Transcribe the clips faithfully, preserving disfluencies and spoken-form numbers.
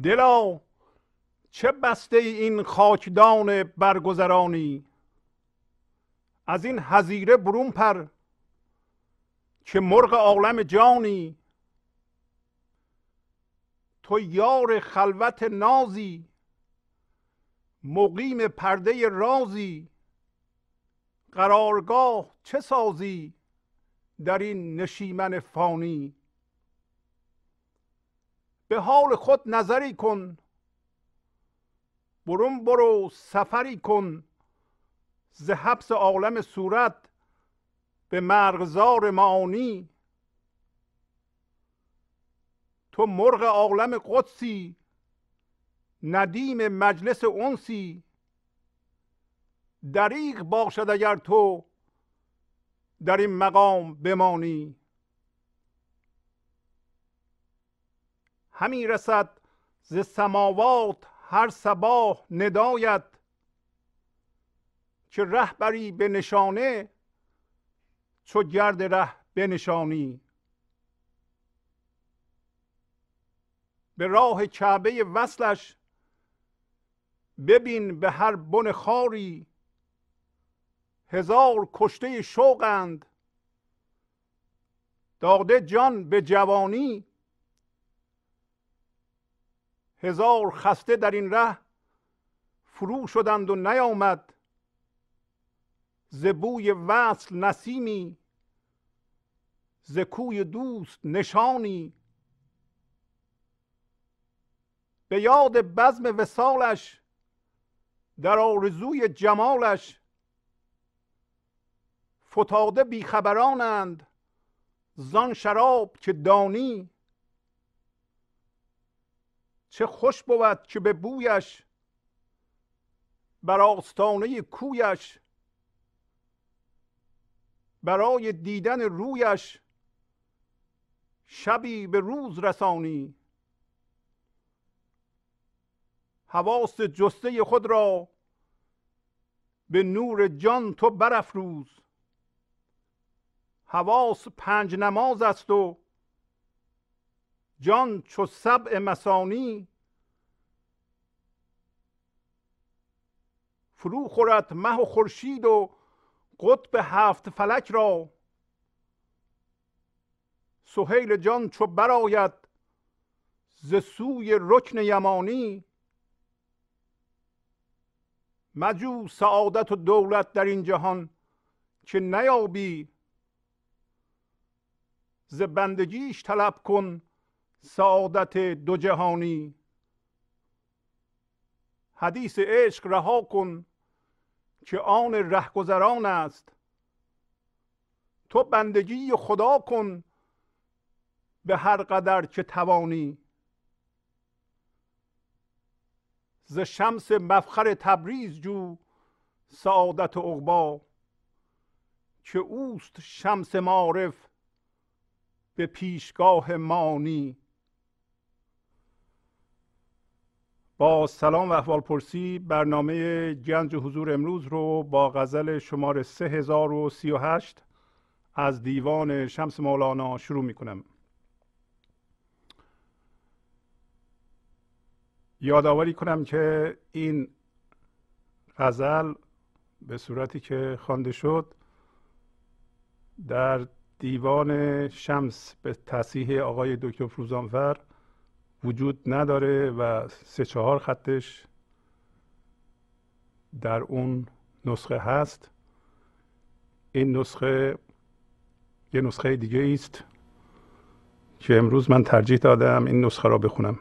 دلا چه بسته این خاکدان برگذرانی، از این حظیره برون پر که مرغ عالم جانی. تو یار خلوت نازی، مقیم پرده رازی، قرارگاه چه سازی در این نشیمن فانی. به حال خود نظری کن، برون برو سفری کن، ز حبس عالم صورت به مرغزار معانی. تو مرغ عالم قدسی، ندیم مجلس انسی، دریغ باشد اگر تو در این مقام بمانی. همی رسد ز سماوات هر صباح ندایت، که ره بری به نشانه چو گرد ره بنشانی. به راه کعبه وصلش ببین به هر بن خاری، هزار کشته شوقند داده جان به جوانی. هزار خسته در این ره فرو شدند و نیامد، ز بوی وصل نسیمی، ز کوی دوست نشانی. به یاد بزم وصالش در آرزوی جمالش، فتاده بیخبرانند زان شراب که دانی. چه خوش بود که به بویش بر آستانه کویش، برای دیدن رویش شبی به روز رسانی. حواس جسته خود را به نور جان تو برافروز، حواس پنج نماز است و جان چو سبع مثانی. فرو خورد مه و خورشید و قطب هفت فلک را، سهیل جان چو برآید ز سوی رکن یمانی. مجو سعادت و دولت در این جهان که نیابی، ز بندگیش طلب کن سعادت دو جهانی. حدیث عشق رها کن که آن رهگذران است، تو بندگی خدا کن به هر قدر که توانی. ز شمس مفخر تبریز جو سعادت عقبی، که اوست شمس معارف به پیشگاه مانی. با سلام و احوال پرسی برنامه گنج حضور امروز رو با غزل شماره سه هزار و سی و هشت از دیوان شمس مولانا شروع می کنم. یادآوری کنم که این غزل به صورتی که خوانده شد در دیوان شمس به تصحیح آقای دکتر فروزانفر وجود نداره و سه چهار خطش در اون نسخه هست. این نسخه یه نسخه دیگه است که امروز من ترجیح دادم این نسخه را بخونم.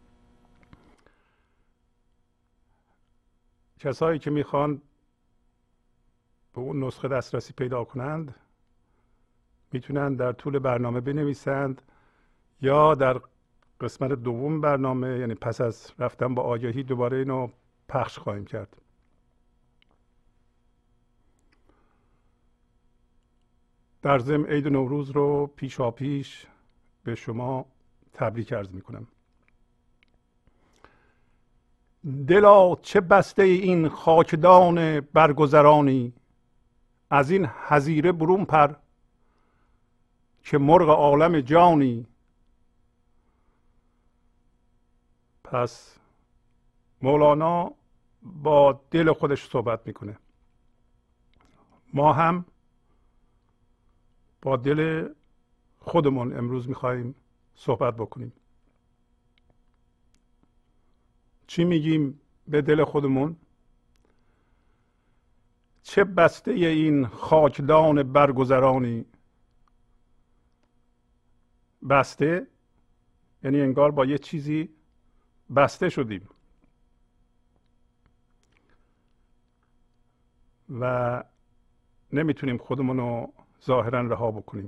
کسایی که میخوان به اون نسخه دسترسی پیدا کنند میتونن در طول برنامه بنویسند یا در قسمت دوم برنامه، یعنی پس از رفتن با آگهی، دوباره اینو پخش خواهیم کرد. در ضمن عید نوروز رو پیشا پیش به شما تبریک عرض میکنم. دلا چه بسته این خاکدان برگذرانی، از این حظیره برون پر که مرغ عالم جانی. پس مولانا با دل خودش صحبت میکنه، ما هم با دل خودمون امروز میخواییم صحبت بکنیم. چی میگیم به دل خودمون؟ چه بسته این خاکدان برگذرانی. بسته یعنی انگار با یه چیزی بسته شدیم و نمیتونیم خودمون رو ظاهرا رها بکنیم.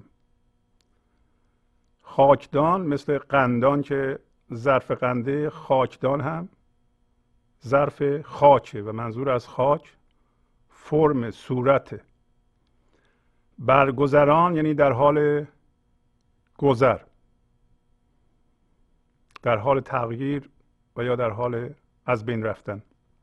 خاکدان مثل قندان که ظرف قنده، خاکدان هم ظرف خاکه و منظور از خاک فرم، صورته. برگذران یعنی در حال گذر، در حال تغییر و یا در حال از بین رفتن.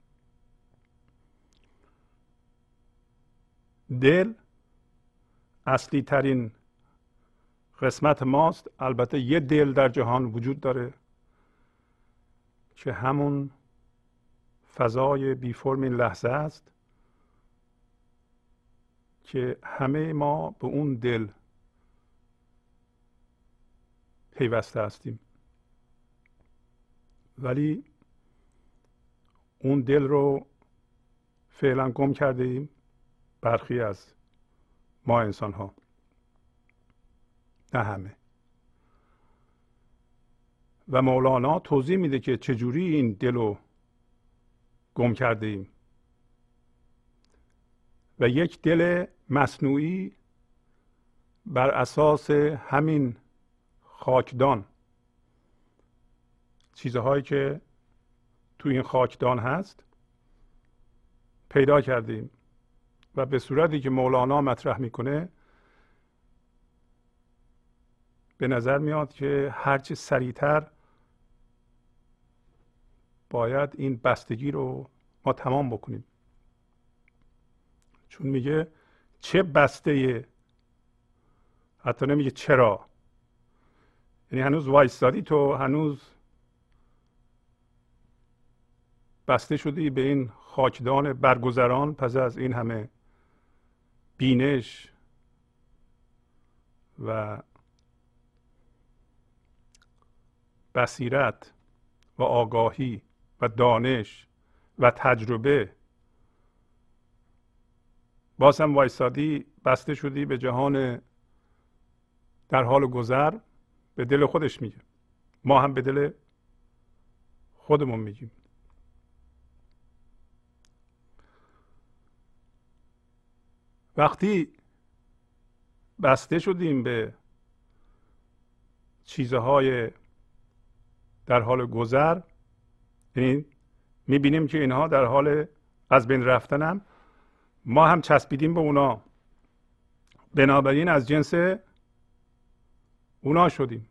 دل اصلی ترین قسمت ماست. البته یه دل در جهان وجود داره که همون فضای بی فرم این لحظه است که همه ما به اون دل پیوسته هستیم، ولی اون دل رو فعلا گم کرده ایم، برخی از ما انسان ها، نه همه. و مولانا توضیح میده که چجوری این دل رو گم کرده ایم و یک دل مصنوعی بر اساس همین خاکدان، چیزهایی که تو این خاکدان هست پیدا کردیم و به صورتی که مولانا مطرح میکنه به نظر میاد که هرچه سریعتر باید این بستگی رو ما تمام بکنیم. چون میگه چه بسته، حتی نمیگه چرا، یعنی هنوز وایستادی تو، هنوز بسته شدی به این خاکدان برگذران پس از این همه بینش و بصیرت و آگاهی و دانش و تجربه. باز هم وایستادی، بسته شدی به جهان در حال گذر. به دل خودش میگه، ما هم به دل خودمون میگیم. وقتی بسته شدیم به چیزهای در حال گذر، یعنی میبینیم که اینها در حال از بین رفتنن، ما هم چسبیدیم به اونا، بنابراین از جنس اونا شدیم.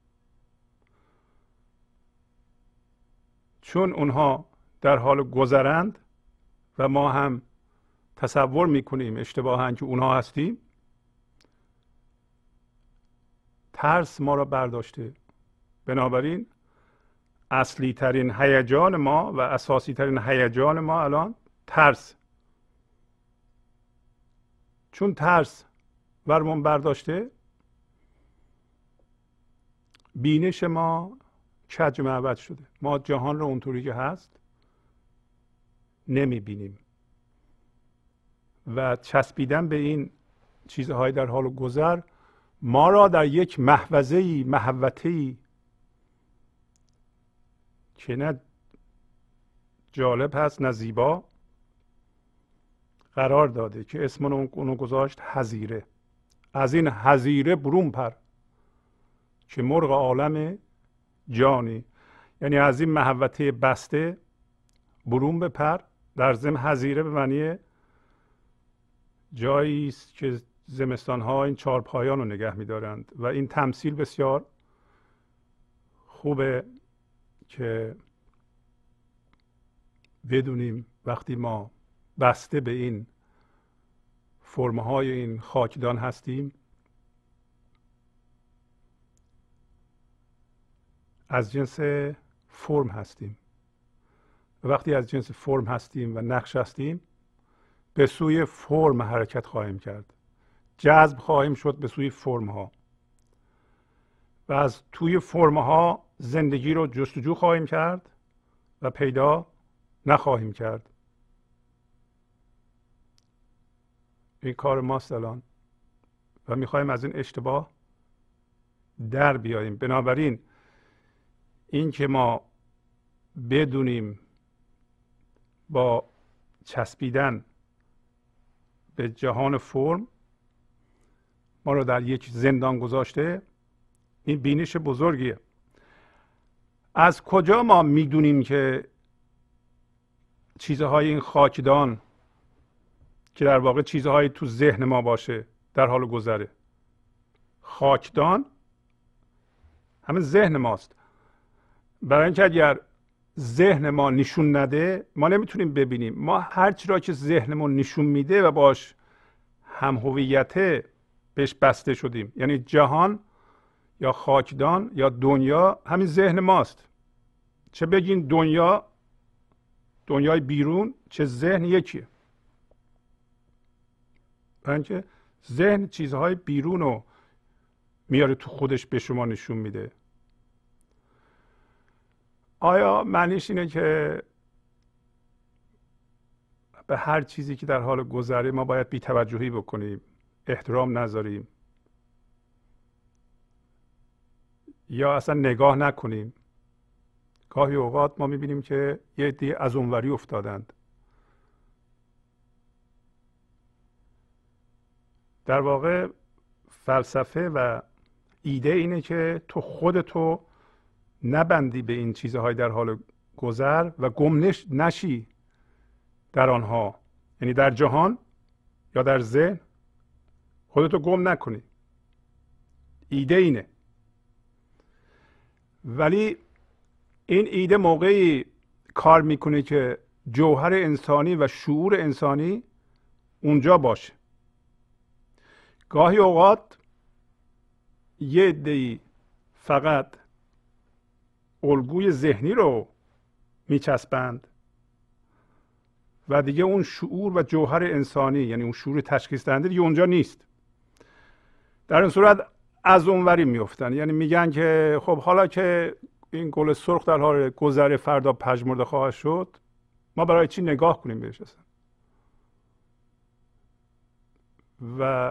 چون اونها در حال گذرند و ما هم تصور میکنیم اشتباهاً که اونها هستیم، ترس ما را برداشته. بنابراین اصلی ترین هیجان ما و اساسی ترین هیجان ما الان ترس. چون ترس برمون برداشته، بینش ما کج معبد شده. ما جهان رو اونطوری که هست نمی بینیم و چسبیدن به این چیزهای در حال گذر ما را در یک محوزه‌ای، محوطه‌ای که نه جالب هست نه زیبا قرار داده که اسم اونو گذاشت حظیره. از این حظیره برون پر که مرغ عالم جانی. یعنی از این محوطه بسته برون بپر. در ضمن حظیره به معنی جایی است که زمستان ها این چارپایان رو نگه می‌دارند و این تمثیل بسیار خوبه که بدونیم وقتی ما بسته به این فرم‌های این خاکدان هستیم، از جنس فرم هستیم. و وقتی از جنس فرم هستیم و نقش هستیم، به سوی فرم حرکت خواهیم کرد، جذب خواهیم شد به سوی فرم ها و از توی فرم ها زندگی رو جستجو خواهیم کرد و پیدا نخواهیم کرد. این کار ماست الان و میخوایم از این اشتباه در بیاییم. بنابراین این که ما بدونیم با چسبیدن به جهان فرم ما رو در یک زندان گذاشته، این بینش بزرگیه. از کجا ما میدونیم که چیزهای این خاکدان که در واقع چیزهایی تو ذهن ما باشه در حال گذره؟ خاکدان همه ذهن ماست. برای اینکه اگر ذهن ما نشون نده ما نمیتونیم ببینیم. ما هر چی را که ذهنمون نشون میده و باش هم هویته بهش بسته شدیم. یعنی جهان یا خاکدان یا دنیا همین ذهن ماست. چه بگین دنیا، دنیای بیرون، چه ذهن یکیه. برای اینکه ذهن چیزهای بیرون رو میاره تو خودش به شما نشون میده. آیا معنیش اینه که به هر چیزی که در حال گذره ما باید بی‌توجهی بکنیم، احترام نذاریم یا اصلا نگاه نکنیم؟ گاهی اوقات ما میبینیم که یه عده از اونوری افتادند. در واقع فلسفه و ایده اینه که تو خودتو نبندی به این چیزهای در حال گذر و گم نشی در آنها. یعنی در جهان یا در ذهن خودتو گم نکنی. ایده اینه. ولی این ایده موقعی کار میکنه که جوهر انسانی و شعور انسانی اونجا باشه. گاهی اوقات یه عده‌ای فقط الگوی ذهنی رو میچسبند و دیگه اون شعور و جوهر انسانی، یعنی اون شعور تشخیص دهنده، دیگه اونجا نیست. در این صورت از اونوری میفتن. یعنی میگن که خب حالا که این گل سرخ در حال گذر فردا پژمرده خواهد شد، ما برای چی نگاه کنیم بهش اصلا؟ و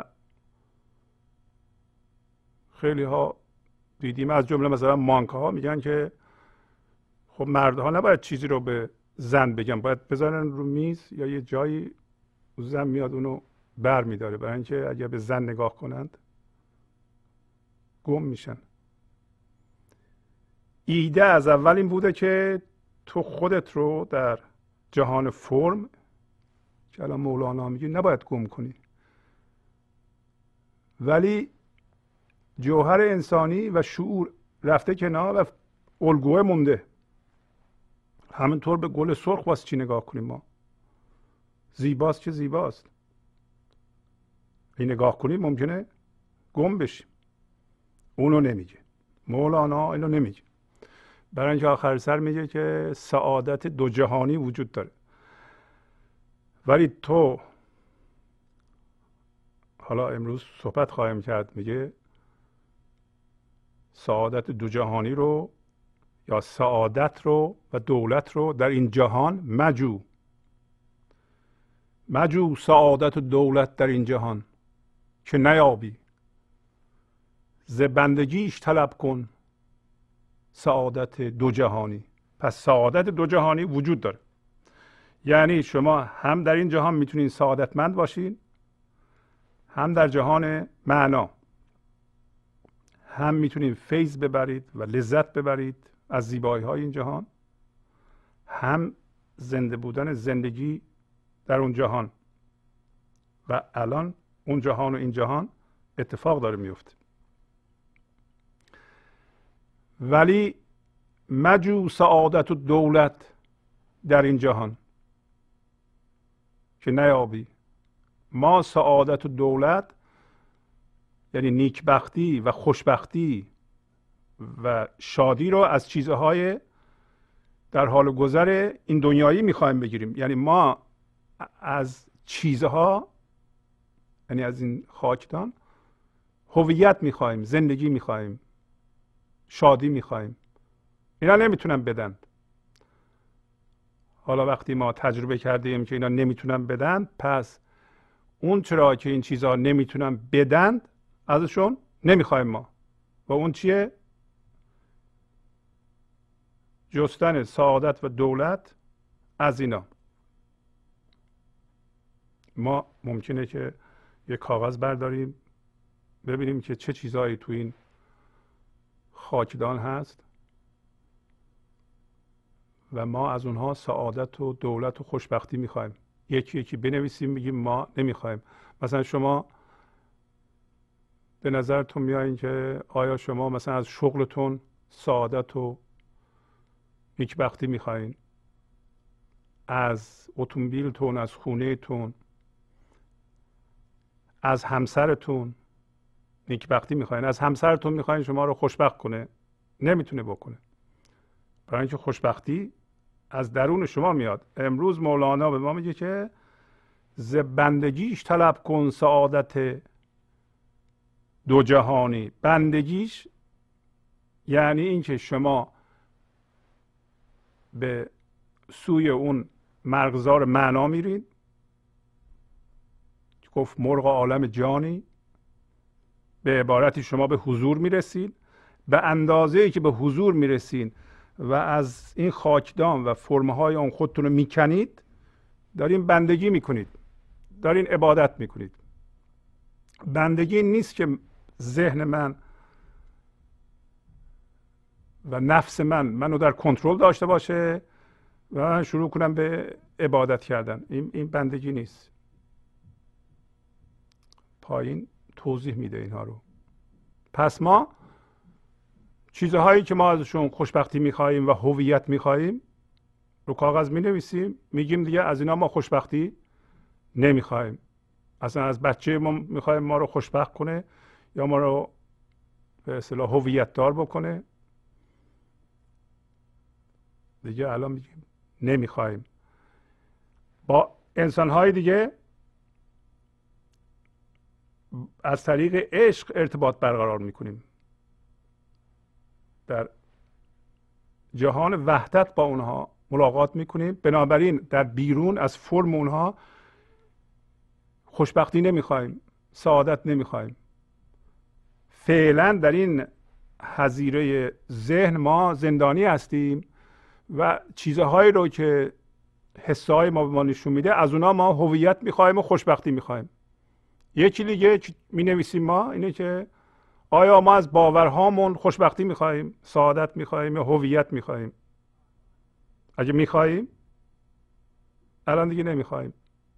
خیلی ها دیدیم، از جمله مثلا مانکا ها میگن که خب مردها نباید چیزی رو به زن بگن، باید بذارن رو میز یا یه جایی، زن میاد اونو بر میداره، برای اینکه اگر به زن نگاه کنند گم میشن. ایده از اول این بوده که تو خودت رو در جهان فرم که الان مولانا میگه نباید گم کنی، ولی جوهر انسانی و شعور رفته کنار و الگوه مونده. همینطور به گل سرخ واسه چی نگاه کنیم؟ ما زیباست که زیباست، این نگاه کنیم ممکنه گم بشیم. اونو نمیگه مولانا، اینو نمیگه. برای اینکه آخر سر میگه که سعادت دو جهانی وجود داره. ولی تو، حالا امروز صحبت خواهیم کرد، میگه سعادت دو جهانی رو یا سعادت رو و دولت رو در این جهان مجو. مجو سعادت و دولت در این جهان که نیابی، ز بندگیش طلب کن سعادت دو جهانی. پس سعادت دو جهانی وجود داره. یعنی شما هم در این جهان میتونید سعادتمند باشین، هم در جهان معنا هم میتونید فیض ببرید و لذت ببرید از زیبایی های این جهان، هم زنده بودن زندگی در اون جهان. و الان اون جهان و این جهان اتفاق داره میفته. ولی مجو سعادت و دولت در این جهان که نیابی. ما سعادت و دولت یعنی نیکبختی و خوشبختی و شادی رو از چیزهای در حال گذر این دنیایی میخوایم بگیریم. یعنی ما از چیزها، یعنی از این خاکدان، هویت میخوایم، زندگی میخوایم، شادی میخوایم. اینا نمیتونن بدن. حالا وقتی ما تجربه کردیم که اینا نمیتونن بدن، پس اون چرا که این چیزها نمیتونن بدن ازشون نمیخوایم ما. و اون چیه؟ جستن سعادت و دولت از اینا. ما ممکنه که یک کاغذ برداریم ببینیم که چه چیزهایی تو این خاکدان هست و ما از اونها سعادت و دولت و خوشبختی میخوایم. یکی یکی بنویسیم بگیم ما نمیخوایم. مثلا شما به نظرتون میایین که آیا شما مثلا از شغلتون سعادت و نیکبختی میخواین؟ از اتومبیلتون، از خونهتون، از همسرتون نیکبختی میخواین؟ از همسرتون میخواین شما رو خوشبخت کنه؟ نمیتونه بکنه. برای اینکه خوشبختی از درون شما میاد. امروز مولانا به ما میگه که ز بندگیش طلب کن سعادت دو جهانی. بندگیش یعنی اینکه شما به سوی اون مرغزار معنا میرید. گفت مرغ عالم جانی. به عبارتی شما به حضور میرسید. به اندازه‌ای که به حضور میرسید و از این خاکدان و فرمهای آن خودتون رو میکنید، دارین بندگی میکنید، دارین عبادت میکنید. بندگی نیست که ذهن من و نفس من منو در کنترل داشته باشه و من شروع کنم به عبادت کردن. این این بندگی نیست. پایین توضیح میده اینها رو. پس ما چیزهایی که ما ازشون خوشبختی میخواییم و هویت میخواییم رو کاغذ مینویسیم، میگیم دیگه از اینا ما خوشبختی نمیخوایم. اصلا از بچه ما میخوایم ما رو خوشبخت کنه یا ما رو به اصطلاح هویت دار بکنه. دیگه الان میگیم نمیخوایم. با انسانهای دیگه از طریق عشق ارتباط برقرار میکنیم. در جهان وحدت با اونها ملاقات میکنیم. بنابراین در بیرون از فرم اونها خوشبختی نمیخوایم، سعادت نمیخوایم. فعلا در این حظیره ذهن ما زندانی هستیم و چیزهایی رو که حسهای ما به ما نشون میده از اونها ما هویت میخوایم و خوشبختی میخوایم. یکی دیگه می نویسیم ما اینه که آیا ما از باورهامون خوشبختی میخوایم، سعادت میخوایم یا هویت میخوایم؟ اگه میخوایم الان دیگه نمیخوایم.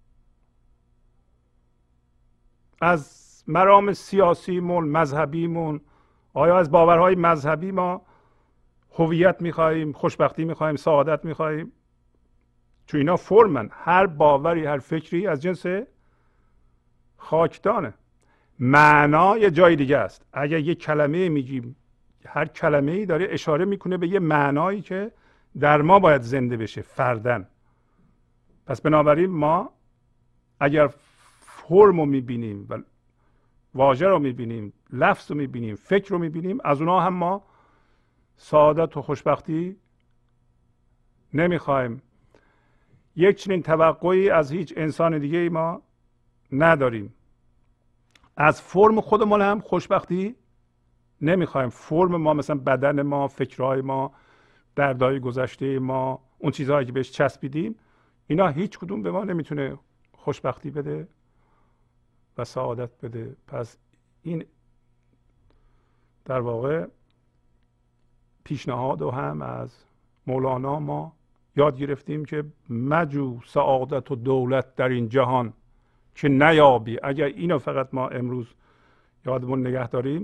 از مرام سیاسیمون، مذهبیمون، آیا از باورهای مذهبی ما هویت میخوایم، خوشبختی میخوایم، سعادت میخوایم؟ چون اینا فرمن. هر باوری، هر فکری از جنس خاکدانه. معنا یه جای دیگه است. اگر یه کلمه میگیم، هر کلمه ای داره اشاره میکنه به یه معنایی که در ما باید زنده بشه فردن. پس بنابراین ما اگر فرم رو میبینیم و واژه رو میبینیم، لفظ رو میبینیم، فکر رو میبینیم، از اونها هم ما سعادت و خوشبختی نمیخوایم. یک چنین توقعی از هیچ انسان دیگه ای ما نداریم. از فرم خودمون هم خوشبختی نمیخوایم. فرم ما مثلا بدن ما، فکرهای ما، دردهای گذشته ما، اون چیزهایی که بهش چسبیدیم، اینا هیچ کدوم به ما نمیتونه خوشبختی بده و سعادت بده. پس این در واقع پیشنهاد رو هم از مولانا ما یاد گرفتیم که مجو سعادت و دولت در این جهان که نیابی. اگر اینو فقط ما امروز یادمون نگه داریم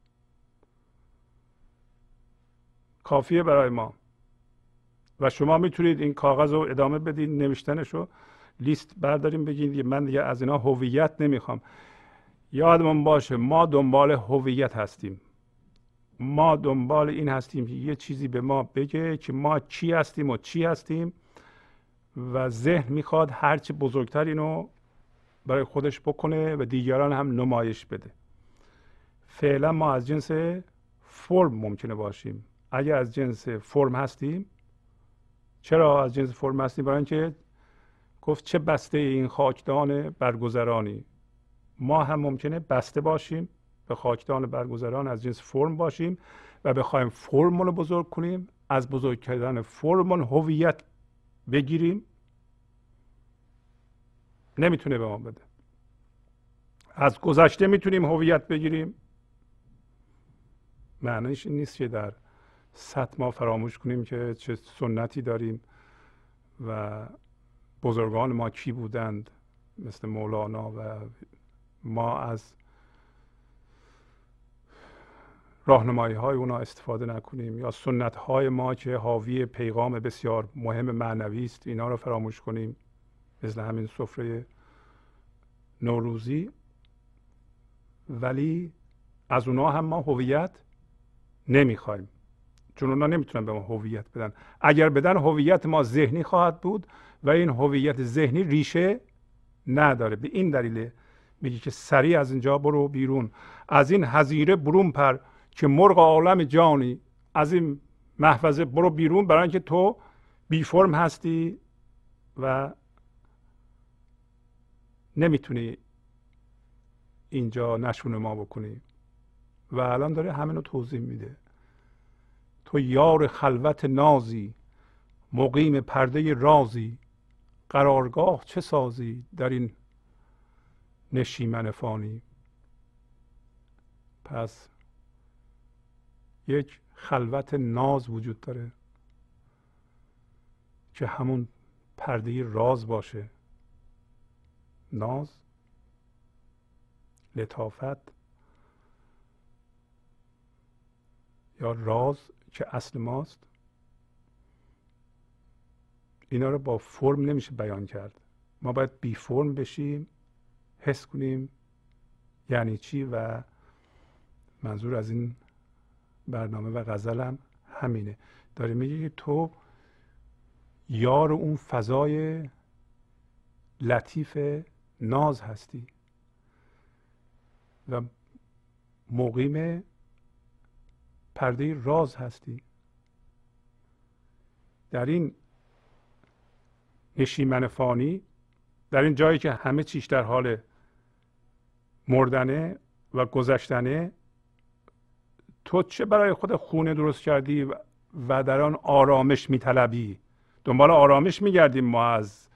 کافیه برای ما. و شما میتونید این کاغذ رو ادامه بدین، نوشتنش رو لیست برداریم بگین من دیگه از اینا هویت نمیخوام. یادمون باشه ما دنبال هویت هستیم. ما دنبال این هستیم که یه چیزی به ما بگه که ما کی هستیم و چی هستیم و ذهن میخواد هرچی بزرگتر اینو برای خودش بکنه و دیگران هم نمایش بده. فعلا ما از جنس فرم ممکنه باشیم. اگر از جنس فرم هستیم، چرا از جنس فرم هستیم؟ برای اینکه گفت چه بسته این خاکدان برگذرانی. ما هم ممکنه بسته باشیم به خاکدان برگذران، از جنس فرم باشیم و بخوایم فرمون رو بزرگ کنیم، از بزرگ کردن فرمون هویت بگیریم، نمیتونه به ما بده. از گذشته میتونیم هویت بگیریم، معنیش این نیست که در سطح ما فراموش کنیم که چه سنتی داریم و بزرگان ما کی بودند مثل مولانا و ما از راهنمایی های اونا استفاده نکنیم، یا سنت های ما که حاوی پیغام بسیار مهم معنوی است اینا رو فراموش کنیم، مثل همین سفره نوروزی. ولی از اونا هم ما هویت نمیخوایم، چون اونا نمیتونن به ما هویت بدن. اگر بدن هویت ما ذهنی خواهد بود و این هویت ذهنی ریشه نداره. به این دلیل میگه که سریع از اینجا برو بیرون، از این حظیره برون پر که مرغ عالم جانی، از این محفظه برو بیرون، برای اینکه تو بی فرم هستی و نمیتونی اینجا نشون ما بکنی. و الان داره همینو توضیح میده. تو یار خلوت نازی، مقیم پرده رازی، قرارگاه چه سازی در این نشیمن فانی. پس یک خلوت ناز وجود داره که همون پرده راز باشه. ناز، لطافت یا راز که اصل ماست، اینا رو با فرم نمیشه بیان کرد. ما باید بی فرم بشیم، حس کنیم یعنی چی. و منظور از این برنامه و غزلم همینه. داره میگه که تو یار اون فضای لطیف ناز هستی و مقیم پرده راز هستی. در این نشیمن فانی، در این جایی که همه چیش در حال مردنه و گذشتنه، تو چه برای خود خونه درست کردی و در آن آرامش میطلبی. دنبال آرامش میگردیم ما از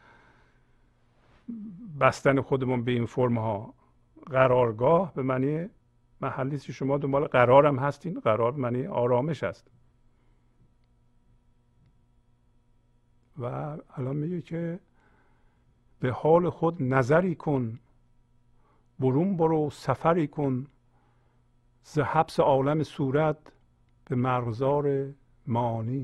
بستن خودمون به این فرم ها. قرارگاه به معنی محلی است که شما دنبال قرار هم هستین. قرار به معنی آرامش است. و الان میگه که به حال خود نظری کن، برون برو سفری کن، ز حبس عالم صورت به مرغزار معانی.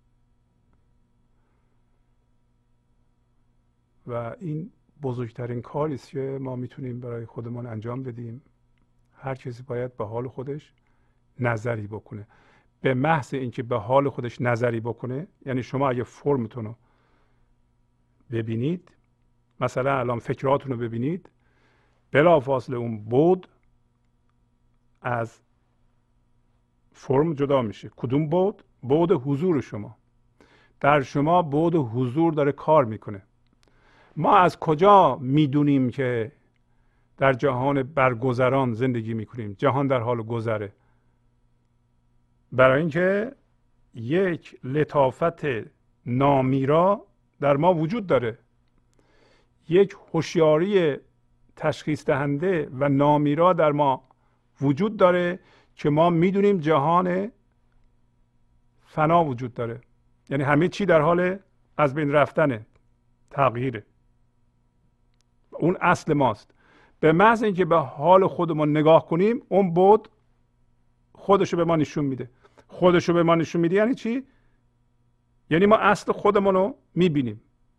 و این بزرگترین کاری است که ما میتونیم برای خودمان انجام بدیم. هر کسی باید به حال خودش نظری بکنه. به محض اینکه به حال خودش نظری بکنه، یعنی شما اگه فرمتون رو ببینید، مثلا الان فکراتون رو ببینید، بلافاصله اون بود از فرم جدا میشه. کدوم بود؟ بود حضور شما. در شما بود حضور داره کار میکنه. ما از کجا میدونیم که در جهان برگذران زندگی میکنیم؟ جهان در حال گذره. برای اینکه یک لطافت نامیرا در ما وجود داره، یک هوشیاری تشخیص دهنده و نامیرا در ما وجود داره که ما میدونیم جهان فنا وجود داره. یعنی همه چی در حال از بین رفتنه، تغییره. اون اصل ماست. به محض اینکه به حال خودمون نگاه کنیم، اون بود خودشو به ما نشون میده. خودشو به ما نشون میده یعنی چی؟ یعنی ما اصل خودمون رو میبینیم.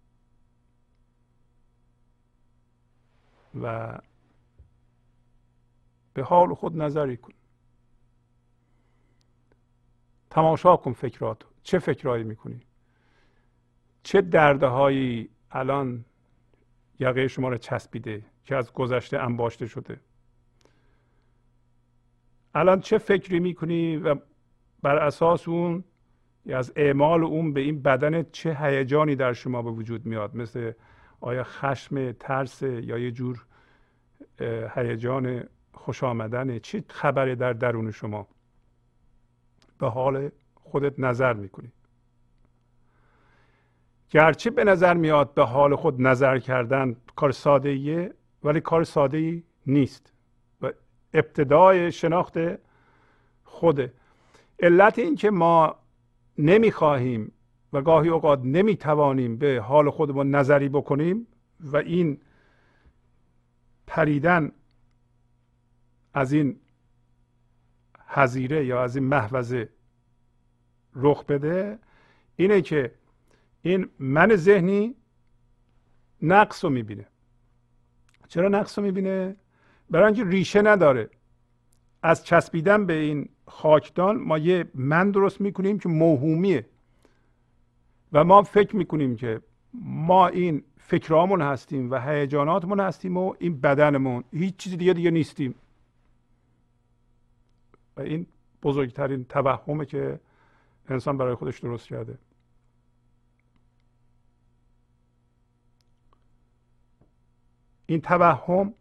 و به حال خود نظری کن. تماشا کن فکراتو. چه فکرایی میکنی؟ چه دردهایی الان یقه شما رو چسبیده که از گذشته انباشته شده؟ الان چه فکری میکنی و بر اساس اون یا از اعمال اون به این بدن چه هیجانی در شما به وجود میاد؟ مثل آیا خشم، ترس یا یه جور هیجان خوش آمدن؟ چه خبری در درون شما؟ به حال خودت نظر میکنی. گرچه به نظر میاد به حال خود نظر کردن کار ساده ایه، ولی کار ساده ای نیست و ابتدای شناخت خوده. علت این که ما نمیخواهیم و گاهی اوقات نمیتوانیم به حال خودمون نظری بکنیم و این پریدن از این حظیره یا از این محفظه رخ بده، اینه که این من ذهنی نقص رو میبینه. چرا نقص رو میبینه؟ برای اینکه ریشه نداره. از چسبیدن به این خاکدان ما یه من درست میکنیم که موهومیه و ما فکر میکنیم که ما این فکرامون هستیم و هیجاناتمون هستیم و این بدنمون، هیچ چیز دیگه دیگه نیستیم. و این بزرگترین توهمه که انسان برای خودش درست کرده. این توهم،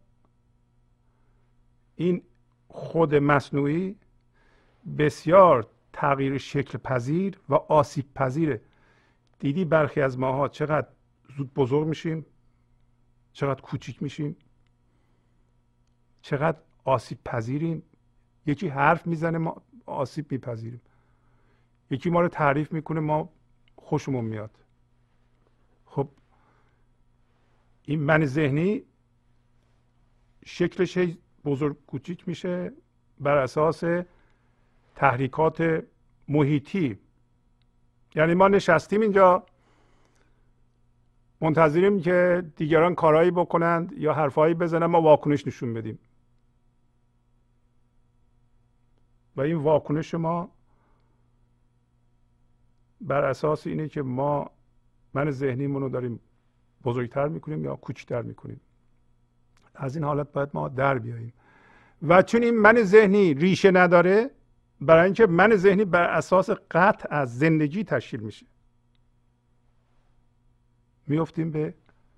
این خود مصنوعی بسیار تغییر شکل پذیر و آسیب پذیره. دیدی برخی از ماها چقدر زود بزرگ میشیم، چقدر کوچیک میشیم، چقدر آسیب پذیریم. یکی حرف میزنه ما آسیب میپذیریم، یکی ما رو تعریف میکنه ما خوشمون میاد. خب این من ذهنی شکلش بزرگ کوچیک میشه بر اساس تحریکات محیطی. یعنی ما نشستیم اینجا منتظریم که دیگران کارهایی بکنند یا حرفایی بزنن ما واکنش نشون بدیم و این واکنش ما بر اساس اینه که ما من ذهنیمون رو داریم بزرگتر میکنیم یا کوچکتر میکنیم. از این حالت باید ما در بیاییم. و چون این من ذهنی ریشه نداره، برای اینکه من ذهنی بر اساس قطع از زندگی تشکیل میشه، میفتیم به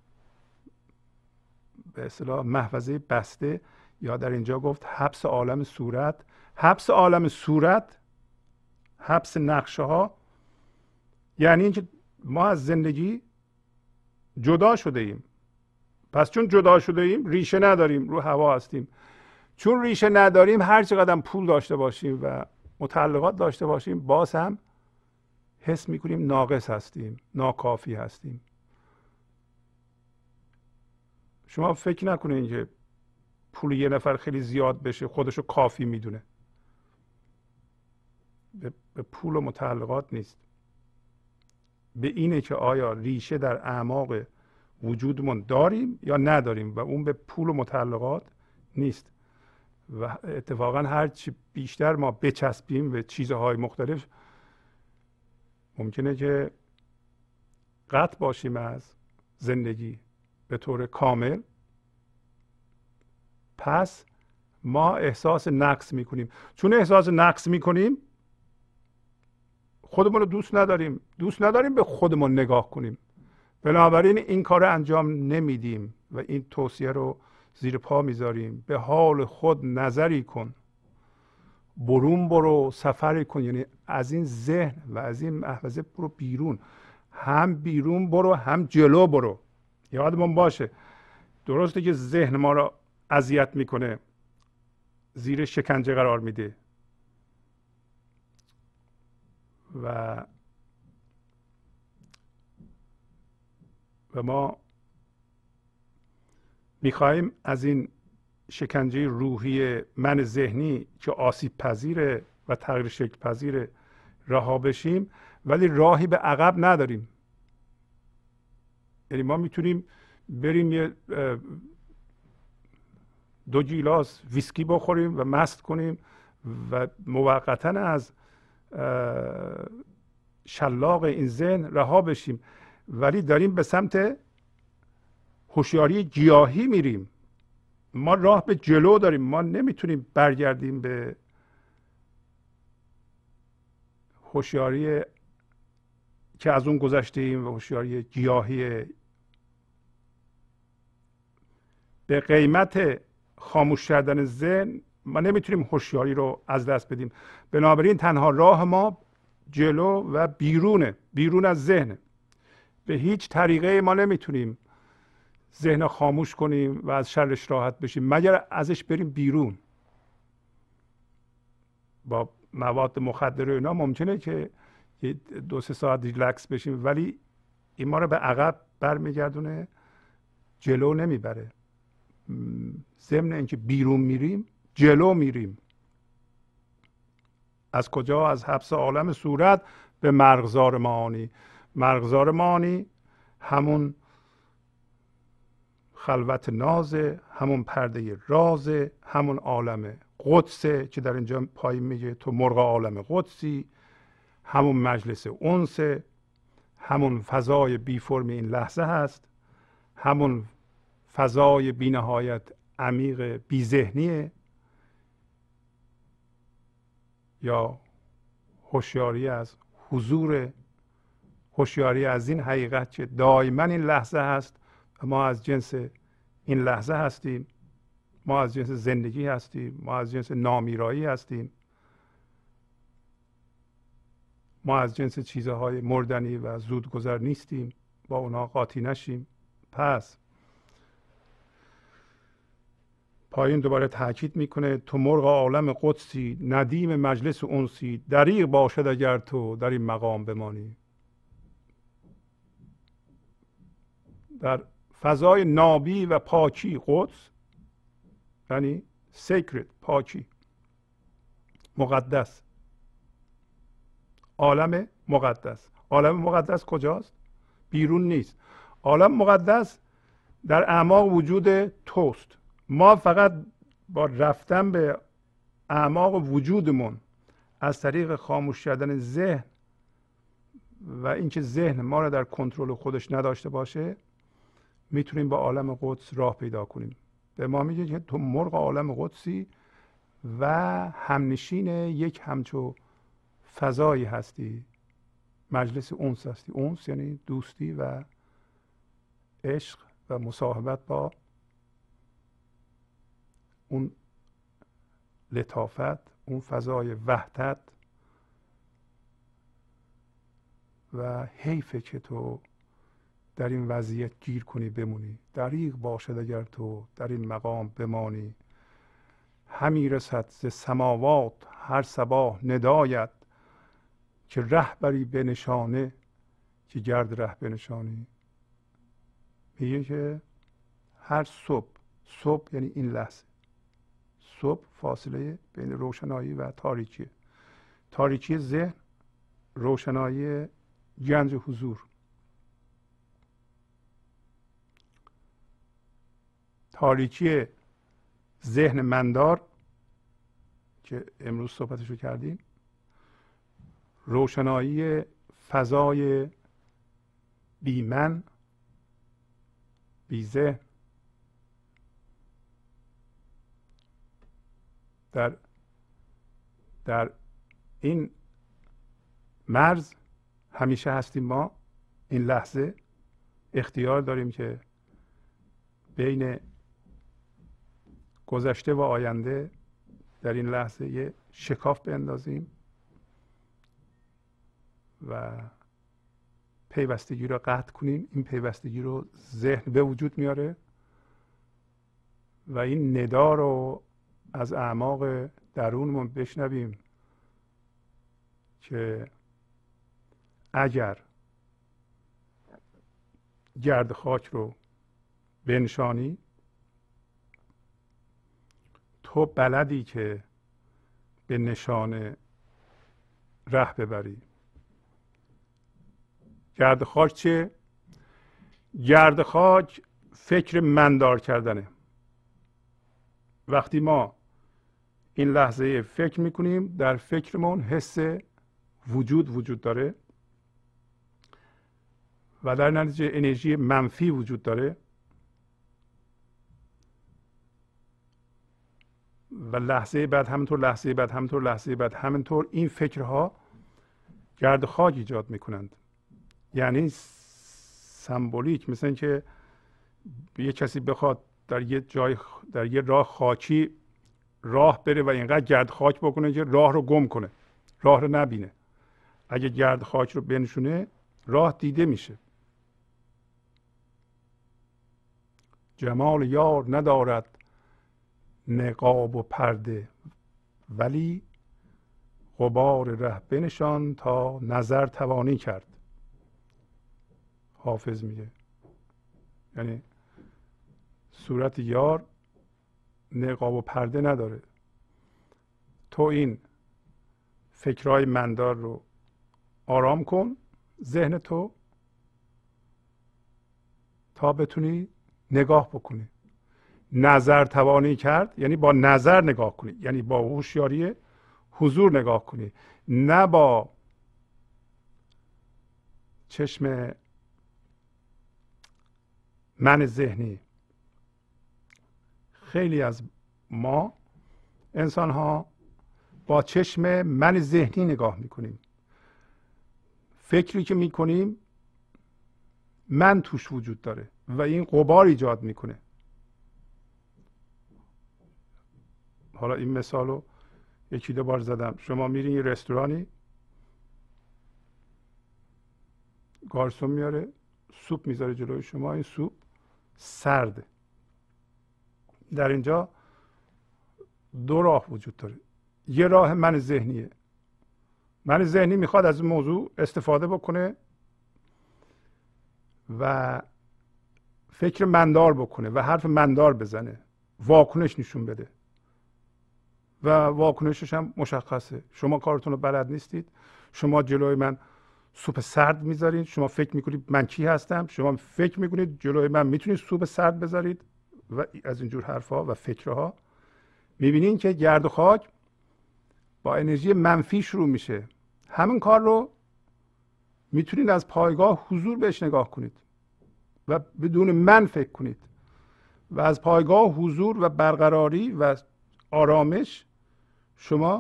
به اصطلاح محفظه بسته، یا در اینجا گفت حبس عالم صورت. حبس عالم صورت، حبس نقشه ها، یعنی اینکه ما از زندگی جدا شده ایم. پس چون جدا شده ایم ریشه نداریم، رو هوا هستیم. چون ریشه نداریم هر چقدر پول داشته باشیم و متعلقات داشته باشیم باز هم حس میکنیم ناقص هستیم، ناکافی هستیم. شما فکر نکنید که پول یه نفر خیلی زیاد بشه خودشو کافی میدونه. به پول و متعلقات نیست، به اینه که آیا ریشه در اعماق وجودمون داریم یا نداریم و اون به پول و متعلقات نیست. و اتفاقا هر چی بیشتر ما بچسبیم به چیزهای مختلف ممکنه که قطع باشیم از زندگی به طور کامل. پس ما احساس نقص میکنیم. چون احساس نقص میکنیم خودمون رو دوست نداریم، دوست نداریم به خودمون نگاه کنیم. بنابراین این کار رو انجام نمیدیم و این توصیه رو زیر پا میذاریم. به حال خود نظری کن، برون برو، سفری کن. یعنی از این ذهن و از این محفظه برو بیرون. هم بیرون برو هم جلو برو. یادمون باشه درسته که ذهن ما رو اذیت میکنه، زیر شکنجه قرار میده و و ما میخواهیم از این شکنجه روحی من ذهنی که آسیب پذیره و تغییر شکل پذیره رها بشیم، ولی راهی به عقب نداریم. یعنی ما میتونیم بریم یه دو گیلاس ویسکی بخوریم و مست کنیم و موقتا از شلاق این ذهن رها بشیم، ولی داریم به سمت هوشیاری گیاهی میریم. ما راه به جلو داریم، ما نمیتونیم برگردیم به هوشیاری که از اون گذشته ایم و هوشیاری گیاهی. به قیمت خاموش کردن ذهن ما نمیتونیم هوشیاری رو از دست بدیم. بنابراین تنها راه ما جلو و بیرونه، بیرون از ذهن. به هیچ طریقه ما نمیتونیم ذهن خاموش کنیم و از شرش راحت بشیم مگر ازش بریم بیرون. با مواد مخدر و اینا ممکنه که دو سه ساعت ریلکس بشیم، ولی این ما رو به عقب برمیگردونه، جلو نمیبره. ضمن اینکه بیرون میریم، جلو میریم. از کجا؟ از حبس عالم صورت به مرغزار معانی. مرغزار معانی همون خلوت نازه، همون پرده رازه، همون عالم قدسه که در اینجا پایین میگه تو مرغ عالم قدسی، همون مجلس انسه، همون فضای بی فرم این لحظه هست، همون فضای بی نهایت عمیق بی ذهنیه، یا هوشیاری از حضور، هوشیاری از این حقیقت که دائما این لحظه هست و ما از جنس این لحظه هستیم، ما از جنس زندگی هستیم، ما از جنس نامیرایی هستیم، ما از جنس چیزهای مردنی و زودگذر نیستیم، با اونها قاطی نشیم. پس پایین دوباره تاکید میکنه تو مرغ عالم قدسی، ندیم مجلس انسی، دریغ باشد اگر تو در این مقام بمانی. در فضای نابی و پاکی قدس، یعنی سیکرت، پاکی، مقدس، عالم مقدس. عالم مقدس کجاست؟ بیرون نیست. عالم مقدس در اعماق وجود توست. ما فقط با رفتن به اعماق وجودمون از طریق خاموش کردن ذهن و اینکه ذهن ما رو در کنترل خودش نداشته باشه میتونیم با عالم قدس راه پیدا کنیم. به ما میگه که تو مرغ عالم قدسی و همنشین یک همچو فضایی هستی، مجلس انس هستی. انس یعنی دوستی و عشق و مصاحبت با اون لطافت، اون فضای وحدت. و حیفه که تو در این وضعیت گیر کنی بمونی. دریغ باشد اگر تو در این مقام بمانی. همی رسد ز سماوات هر صباح ندایت، که رهبری به نشانه که گرد ره بنشانی. میگه که هر صبح، صبح یعنی این لحظه، صبح فاصله بین روشنایی و تاریکی، تاریکی ذهن، روشنایی گنج حضور. تاریکی ذهن مندار که امروز صحبتشو کردیم، روشنایی فضای بی من، بی ذهن. در در این مرز همیشه هستیم ما. این لحظه اختیار داریم که بین گذشته و آینده در این لحظه یه شکاف بندازیم و پیوستگی رو قطع کنیم. این پیوستگی رو ذهن به وجود میاره و این ندا رو از اعماق درونمون بشنویم که اگر گرد خاک رو بنشانی، تو بلدی که به نشانه ره ببری. گرد خاک چه؟ گرد خاک فکر مندار کردنه. وقتی ما این لحظه فکر میکنیم، در فکرمون حس وجود وجود داره و در نتیجه انرژی منفی وجود داره و لحظه بعد همینطور لحظه بعد همینطور لحظه بعد همینطور این فکرها گرد خاک ایجاد میکنند. یعنی سمبولیک، مثل اینکه یه کسی بخواد در یه جای در یه راه خاکی راه بره و اینقدر گرد خاک بکنه که راه رو گم کنه، راه رو نبینه. اگه گرد خاک رو بنشونه راه دیده میشه. جمال یار ندارد نقاب و پرده، ولی غبار ره بنشان تا نظر توانی کرد. حافظ میگه یعنی صورت یار نقاب و پرده نداره. تو این فکرهای مندار رو آرام کن، ذهن تو، تا بتونی نگاه بکنی. نظر توانی کرد یعنی با نظر نگاه کنی، یعنی با هوشیاری حضور نگاه کنی، نه با چشم من ذهنی. خیلی از ما انسان ها با چشم من ذهنی نگاه میکنیم. فکری که میکنیم من توش وجود داره و این غبار ایجاد میکنه. حالا این مثال رو یکی دو بار زدم. شما میرین یه رستورانی، گارسون میاره سوپ میذاره جلوی شما، این سوپ سرده. در اینجا دو راه وجود داره. یه راه من ذهنیه. من ذهنی میخواد از این موضوع استفاده بکنه و فکر مندار بکنه و حرف مندار بزنه، واکنش نشون بده و واکنشش هم مشخصه. شما کارتون رو بلد نیستید، شما جلوی من سوپ سرد میذارید، شما فکر میکنید من کی هستم، شما فکر میکنید جلوی من میتونید سوپ سرد بذارید و از اینجور حرفها و فکرها. میبینین که گرد و خاک با انرژی منفی شروع میشه. همین کار رو میتونید از پایگاه حضور بهش نگاه کنید و بدون من فکر کنید و از پایگاه حضور و برقراری و آرامش شما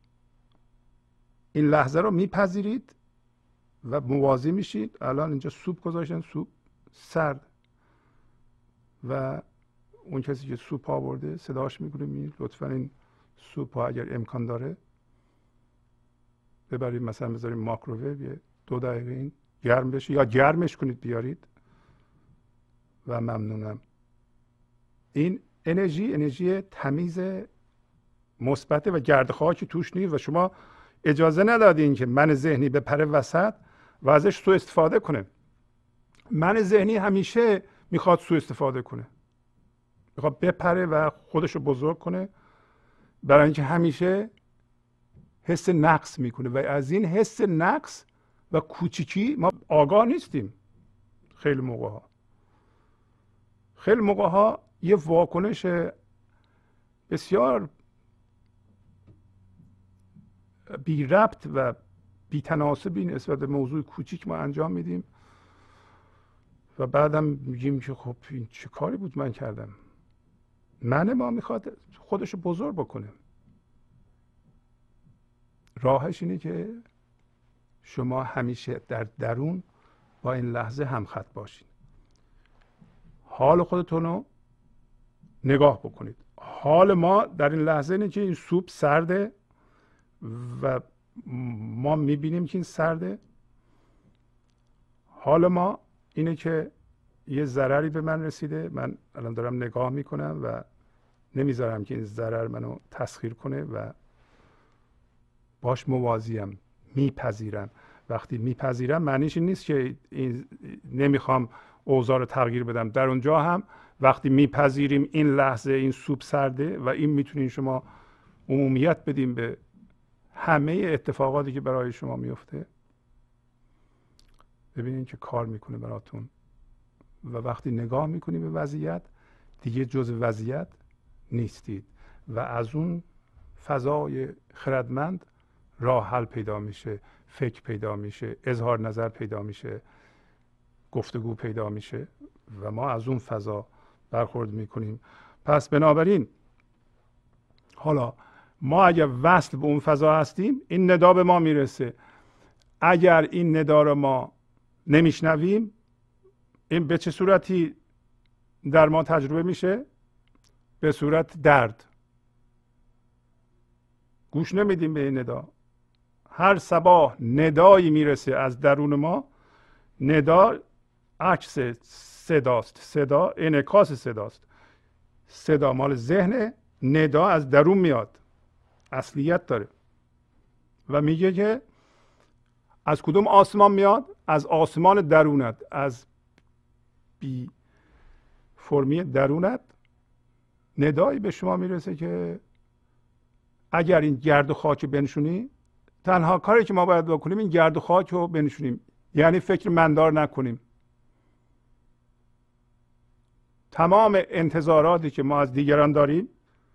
این لحظه رو میپذیرید و موازی میشید. الان اینجا سوپ گذاشتن، سوپ سرد و اون کسی که سوپ آورده صداش میکنه لطفا این سوپ ها اگر امکان داره ببرید مثلا بذارید ماکروویو یه دو دقیقه این گرم بشه یا گرمش کنید بیارید و ممنونم. این انرژی انرژی تمیز مثبت و گرد خاکی توش نیست و شما اجازه ندادین که من ذهنی بپره وسط و ازش سوء استفاده کنه. من ذهنی همیشه میخواد سوء استفاده کنه، میخواد بپره و خودش رو بزرگ کنه، برای اینکه همیشه حس نقص میکنه و از این حس نقص و کوچیکی ما آگاه نیستیم. خیلی موقع ها خیلی موقع ها یه واکنش بسیار بی ربط و بی تناسبی نسبت به موضوع کوچیک ما انجام میدیم و بعدم میگیم که خب این چه کاری بود من کردم. من ما میخواد خودشو بزرگ بکنه. راهش اینه که شما همیشه در درون با این لحظه همخط باشید. حال خودتون رو نگاه بکنید. حال ما در این لحظه اینه که این سوپ سرده و ما میبینیم که این سرده. حال ما اینه که یه ضرری به من رسیده، من الان دارم نگاه میکنم و نمیذارم که این ضرر منو تسخیر کنه و باش موازیم، میپذیرم. وقتی میپذیرم معنیش این نیست که این نمیخوام اوضاع رو تغییر بدم. در اونجا هم وقتی میپذیریم این لحظه این سوپ سرده و این میتونین شما عمومیت بدیم به همه اتفاقاتی که برای شما میفته، ببینید که کار میکنه براتون. و وقتی نگاه میکنید به وضعیت دیگه جز وضعیت نیستید و از اون فضای خردمند راه حل پیدا میشه. فکر پیدا میشه، اظهار نظر پیدا میشه، گفتگو پیدا میشه و ما از اون فضا برخورد میکنیم. پس بنابراین حالا ما اگر وصل به اون فضا هستیم، این ندا به ما میرسه. اگر این ندا رو ما نمیشنویم، این به چه صورتی در ما تجربه میشه؟ به صورت درد. گوش نمیدیم به این ندا. هر صبح ندایی میرسه از درون ما. ندا عکس صداست، صدا انعکاس صداست. صدا مال ذهنه، ندا از درون میاد، اصلیت داره و میگه که از کدوم آسمان میاد؟ از آسمان درونت، از بی فرمی درونت ندایی به شما میرسه که اگر این گرد و خاک بنشونی، تنها کاری که ما باید بکنیم این گرد و خاک رو بنشونیم، یعنی فکر مندار نکنیم. تمام انتظاراتی که ما از دیگران داریم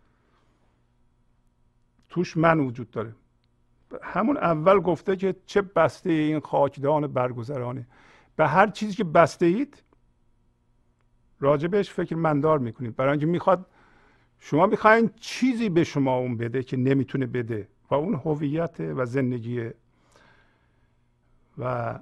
توش من وجود داره. همون اول گفته که چه بسته این خاکدان برگذرانه. به هر چیزی که بسته اید راجبش فکر مندار میکنید، برای اینکه میخواد شما میخواین چیزی به شما اون بده که نمیتونه بده و اون هویت و زندگیه. و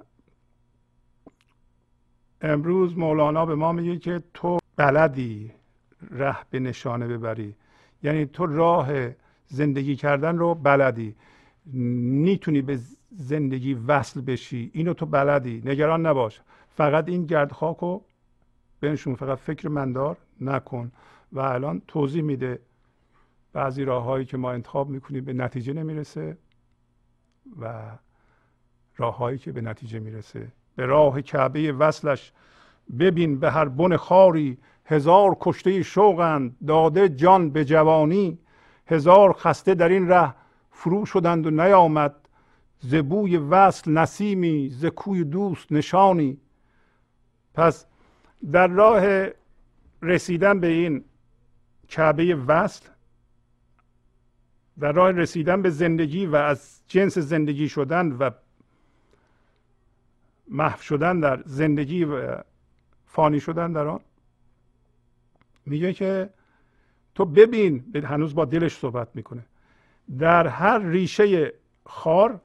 امروز مولانا به ما میگه که تو بلدی ره به نشانه ببری، یعنی تو راه زندگی کردن رو بلدی، میتونی به زندگی وصل بشی، اینو تو بلدی، نگران نباش، فقط این گرد خاک رو بنشون، فقط فکر مندار نکن. و الان توضیح میده بعضی راههایی که ما انتخاب میکنیم به نتیجه نمیرسه و راههایی که به نتیجه میرسه. به راه کعبه وصلش ببین به هر بن خاری، هزار کشته شوقند داده جان به جوانی. هزار خسته در این ره فرو شدند و نیامد، ز بوی وصل نسیمی ز کوی دوست نشانی. پس در راه رسیدن به این کعبه وصل، در راه رسیدن به زندگی و از جنس زندگی شدن و محو شدن در زندگی و فانی شدن در آن، میگه که تو ببین، هنوز با دلش صحبت میکنه، در هر ریشه خار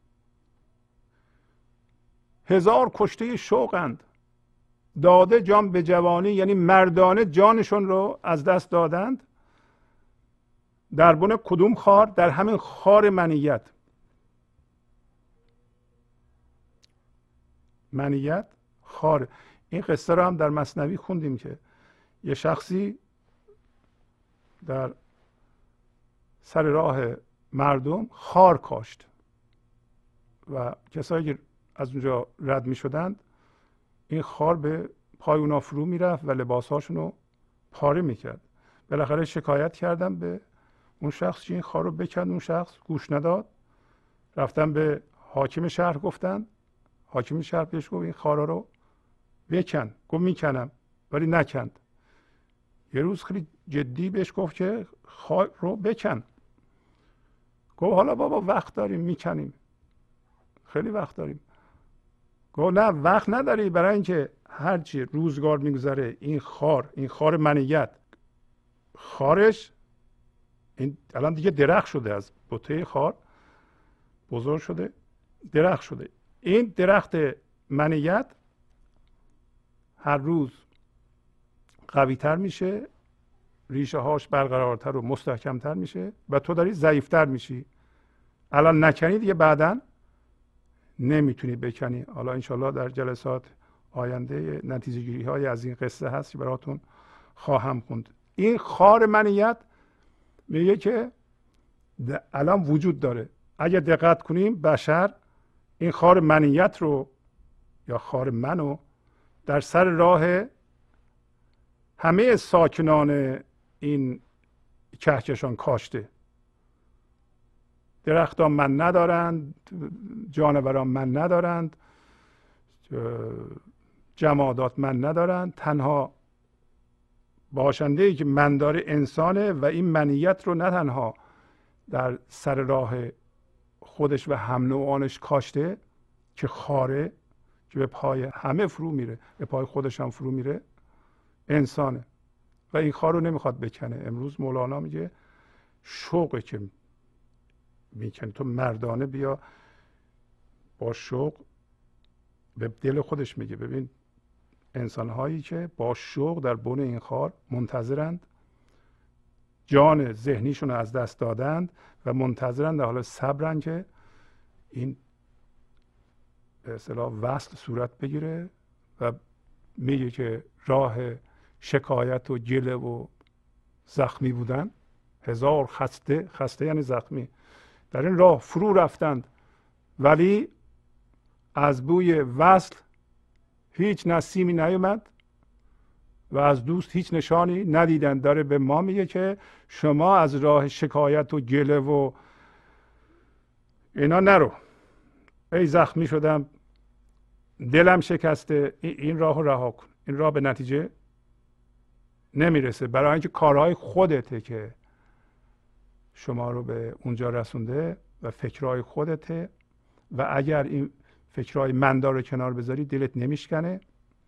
هزار کشته شوقند داده جان به جوانی، یعنی مردانه جانشون رو از دست دادند. در بن کدوم خار؟ در همین خار منیت. منیت خار. این قصه رو هم در مثنوی خوندیم که یه شخصی در سر راه مردم خار کاشت و کسایی که از اونجا رد می شدند این خار به پای اونا فرو می رفت و لباسهاشون رو پاره می کرد. بالاخره شکایت کردم به اون شخص که این خار رو بکند. اون شخص گوش نداد. رفتن به حاکم شهر گفتن. حاکم شهر بهش گفت این خارا رو بکن. گفت میکنم، ولی نکند. یه روز خیلی جدی بهش گفت که خار رو بکن. گفت حالا بابا وقت داریم میکنیم، خیلی وقت داریم. گفت نه وقت نداری، برای اینکه هرچی روزگار میگذره این خار، این خار منیت، خارش این الان دیگه درخت شده، از بوته خار بزرگ شده درخت شده. این درخت منیت هر روز قوی تر میشه، ریشه هاش برقرارتر و مستحکمتر میشه و تو داری ضعیفتر میشی. الان نکنی دیگه بعداً نمیتونی بکنی. حالا انشالله در جلسات آینده نتیجه گیری های از این قصه هست که براتون خواهم خوند. این خار منیت میگه که الان وجود داره. اگه دقت کنیم بشر این خار منیت رو یا خار منو در سر راه همه ساکنان این کهکشان کاشته. درختان من ندارند، جانوران من ندارند، جمادات من ندارند، تنها باشنده ای که من داره انسانه و این منیت رو نه تنها در سر راه خودش و هم نوعانش کاشته که خاره، که به پای همه فرو میره، به پای خودش هم فرو میره، انسانه و این خار رو نمیخواد بکنه. امروز مولانا میگه شوقه که میکنه. تو مردانه بیا با شوق به دل خودش میگه ببین انسان هایی که با شوق در بن این خار منتظرند، جان ذهنیشون رو از دست دادند و منتظرند، در حال صبرن که این به اصطلاح وصل صورت بگیره. و میگه که راه شکایت و گله و زخمی بودن، هزار خسته، خسته یعنی زخمی، در این راه فرو رفتند ولی از بوی وصل هیچ نسیمی نیومد و از دوست هیچ نشانی ندیدند. داره به ما میگه که شما از راه شکایت و گله و اینا نرو. ای زخمی شدم، دلم شکسته، این راه رو رها کن. این راه به نتیجه نمیرسه، برای اینکه کارهای خودته که شما رو به اونجا رسونده و فکرهای خودته و اگر این فکرهای مندار رو کنار بذاری دلت نمیشکنه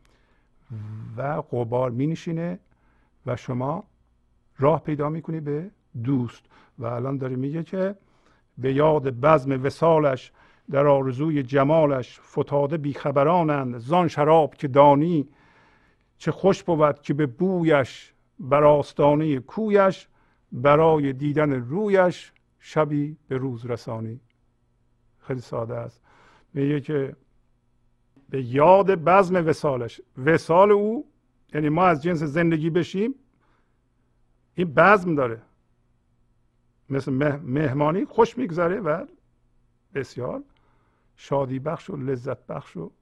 و غبار مینشینه و شما راه پیدا میکنی به دوست. و الان داره میگه که به یاد بزم وصالش در آرزوی جمالش فتاده بیخبرانند زان شراب که دانی چه خوش بود که به بویش بر آستانه کویش برای دیدن رویش شبی به روز رسانی. خیلی ساده است. میگه که به یاد بزم وصالش، وصال او یعنی ما از جنس زندگی بشیم، این بزم داره، مثل مهمانی خوش میگذره و بسیار شادی بخش و لذت بخش و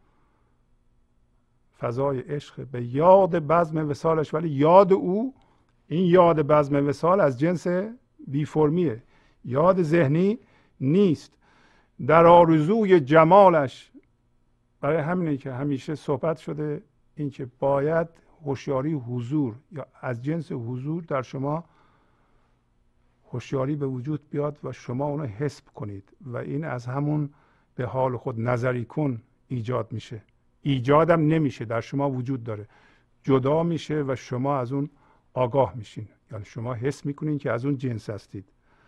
فضای عشق. به یاد بزم وصالش، ولی یاد او، این یاد بزم وصال از جنس بی فرمیه، یاد ذهنی نیست. در آرزوی جمالش، برای همینه که همیشه صحبت شده این که باید هوشیاری حضور یا از جنس حضور در شما هوشیاری به وجود بیاد و شما اونو حس کنید و این از همون به حال خود نظری کن ایجاد میشه. ایجادم نمیشه، در شما وجود داره، جدا میشه و شما از اون آگاه میشین، یعنی شما حس میکنین که از اون جنس هستید.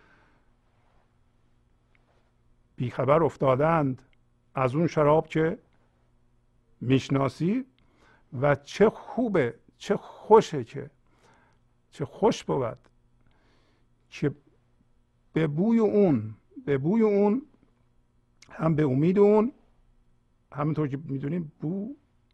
بیخبر افتادند از اون شراب که میشناسی و چه خوبه، چه خوشه، که چه خوش بود که به بوی اون، به بوی اون هم به امید اون، همونطور که میدونیم بو